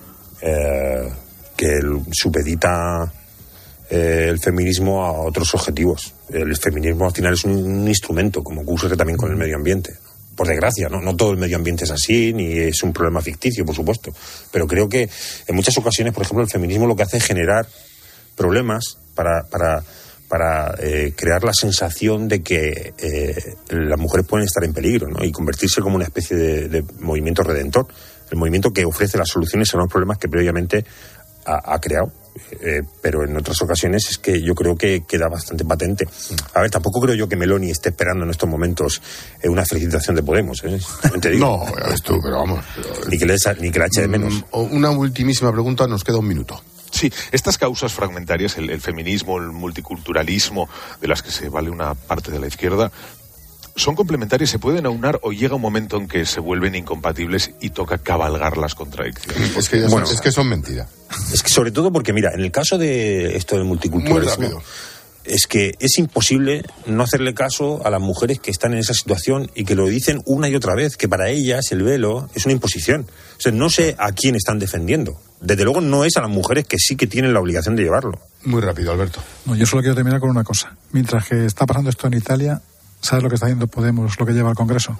que supedita el feminismo a otros objetivos. El feminismo al final es un instrumento, como ocurre también con el medio ambiente. Por desgracia, no todo el medio ambiente es así, ni es un problema ficticio, por supuesto. Pero creo que en muchas ocasiones, por ejemplo, el feminismo lo que hace es generar problemas para crear la sensación de que las mujeres pueden estar en peligro, ¿no? Y convertirse como una especie de movimiento redentor, el movimiento que ofrece las soluciones a los problemas que previamente ha creado. Pero en otras ocasiones es que yo creo que queda bastante patente. A ver, tampoco creo yo que Meloni esté esperando en estos momentos una felicitación de Podemos, ¿eh? Te digo. No, ya ves tú, pero vamos. Ni que la eche de menos. Una ultimísima pregunta, nos queda un minuto. Sí, estas causas fragmentarias, el feminismo, el multiculturalismo, de las que se vale una parte de la izquierda, ¿son complementarias, se pueden aunar o llega un momento en que se vuelven incompatibles y toca cabalgar las contradicciones? Es que son mentiras. Es que sobre todo porque, mira, en el caso de esto del multiculturalismo, es que es imposible no hacerle caso a las mujeres que están en esa situación y que lo dicen una y otra vez, que para ellas el velo es una imposición. O sea, no sé a quién están defendiendo. Desde luego no es a las mujeres que sí que tienen la obligación de llevarlo. Muy rápido, Alberto. No, yo solo quiero terminar con una cosa. Mientras que está pasando esto en Italia, ¿sabes lo que está haciendo Podemos, lo que lleva al Congreso?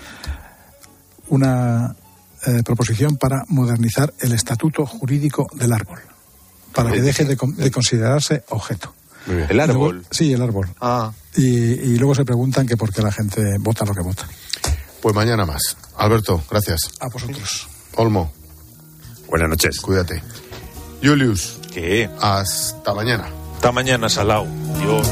Una proposición para modernizar el estatuto jurídico del árbol, para que deje de considerarse objeto. Muy bien. ¿El árbol? Luego, sí, el árbol. Y luego se preguntan que por qué la gente vota lo que vota. Pues mañana más. Alberto, gracias. A vosotros. Olmo. Buenas noches. Cuídate. Julius. ¿Qué? Hasta mañana. Hasta mañana, Salao. Dios.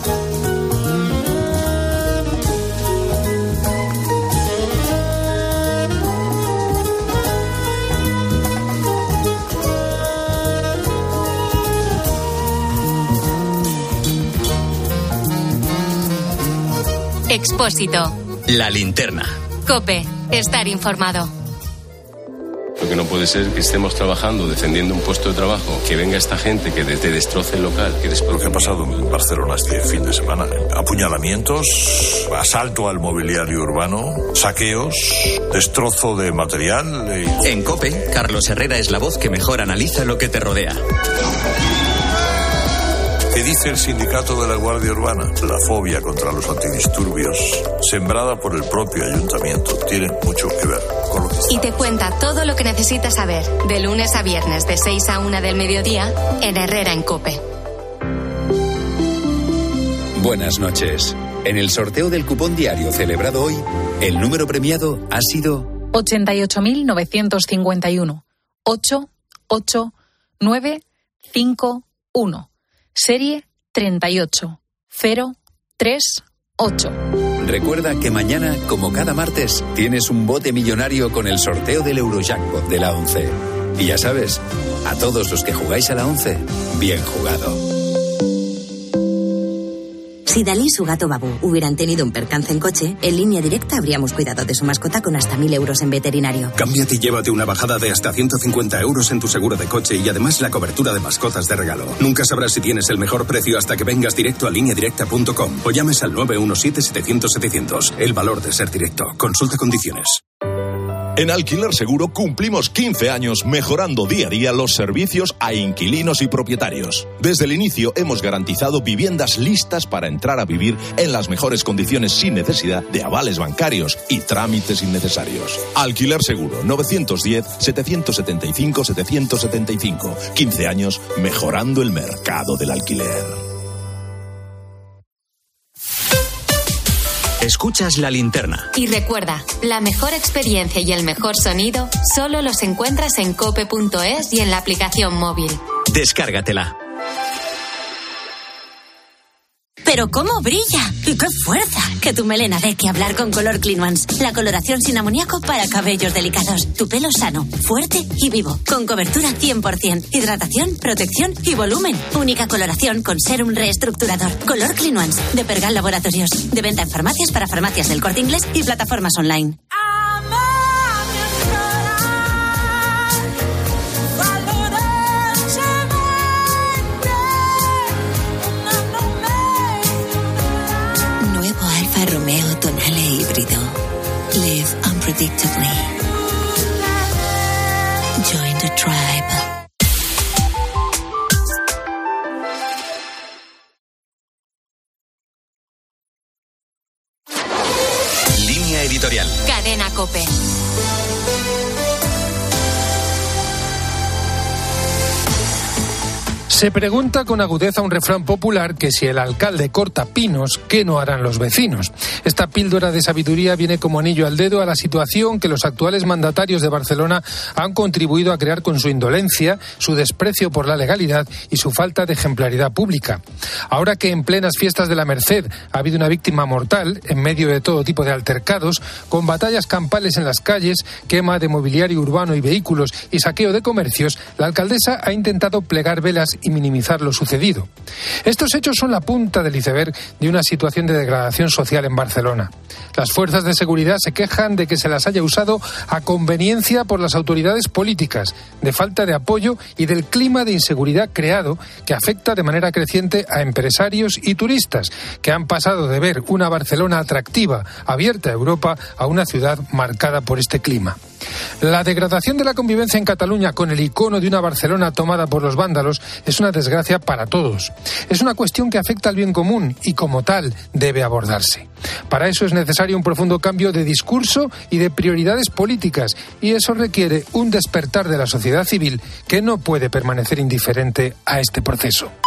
Expósito. La linterna. COPE. Estar informado. Lo que no puede ser es que estemos trabajando, defendiendo un puesto de trabajo, que venga esta gente que te destroce el local. Lo que ha pasado en Barcelona este fin de semana. Apuñalamientos, asalto al mobiliario urbano, saqueos, destrozo de material. En COPE, Carlos Herrera es la voz que mejor analiza lo que te rodea. ¿Qué dice el sindicato de la Guardia Urbana? La fobia contra los antidisturbios, sembrada por el propio ayuntamiento, tiene mucho que ver con lo que está. Y te cuenta todo lo que necesitas saber, de lunes a viernes de 6 a 1 del mediodía, en Herrera en COPE. Buenas noches. En el sorteo del cupón diario celebrado hoy, el número premiado ha sido 88.951. 88951. Serie 38038. Recuerda que mañana, como cada martes, tienes un bote millonario con el sorteo del Eurojackpot de la 11. Y ya sabes, a todos los que jugáis a la 11, bien jugado. Si Dalí y su gato Babú hubieran tenido un percance en coche, en Línea Directa habríamos cuidado de su mascota con hasta 1.000 euros en veterinario. Cámbiate y llévate una bajada de hasta 150 euros en tu seguro de coche y además la cobertura de mascotas de regalo. Nunca sabrás si tienes el mejor precio hasta que vengas directo a lineadirecta.com o llames al 917-700-700. El valor de ser directo. Consulta condiciones. En Alquiler Seguro cumplimos 15 años mejorando día a día los servicios a inquilinos y propietarios. Desde el inicio hemos garantizado viviendas listas para entrar a vivir en las mejores condiciones sin necesidad de avales bancarios y trámites innecesarios. Alquiler Seguro, 910-775-775. 15 años mejorando el mercado del alquiler. Escuchas La Linterna. Y recuerda, la mejor experiencia y el mejor sonido solo los encuentras en cope.es y en la aplicación móvil. Descárgatela. ¡Pero cómo brilla! ¡Y qué fuerza! Que tu melena dé que hablar con Color Clean Ones. La coloración sin amoníaco para cabellos delicados. Tu pelo sano, fuerte y vivo. Con cobertura 100%. Hidratación, protección y volumen. Única coloración con serum reestructurador. Color Clean Ones. De Pergal Laboratorios. De venta en farmacias para farmacias del Corte Inglés y plataformas online. Alfa Romeo Tonale híbrido. Live unpredictably. Join the tribe. Línea editorial. Cadena COPE. Se pregunta con agudeza un refrán popular que si el alcalde corta pinos, ¿qué no harán los vecinos? Esta píldora de sabiduría viene como anillo al dedo a la situación que los actuales mandatarios de Barcelona han contribuido a crear con su indolencia, su desprecio por la legalidad y su falta de ejemplaridad pública. Ahora que en plenas fiestas de la Merced ha habido una víctima mortal, en medio de todo tipo de altercados, con batallas campales en las calles, quema de mobiliario urbano y vehículos y saqueo de comercios, la alcaldesa ha intentado plegar velas y minimizar lo sucedido. Estos hechos son la punta del iceberg de una situación de degradación social en Barcelona. Las fuerzas de seguridad se quejan de que se las haya usado a conveniencia por las autoridades políticas, de falta de apoyo y del clima de inseguridad creado que afecta de manera creciente a empresarios y turistas, que han pasado de ver una Barcelona atractiva, abierta a Europa, a una ciudad marcada por este clima. La degradación de la convivencia en Cataluña con el icono de una Barcelona tomada por los vándalos es una desgracia para todos. Es una cuestión que afecta al bien común y como tal debe abordarse. Para eso es necesario un profundo cambio de discurso y de prioridades políticas, y eso requiere un despertar de la sociedad civil que no puede permanecer indiferente a este proceso.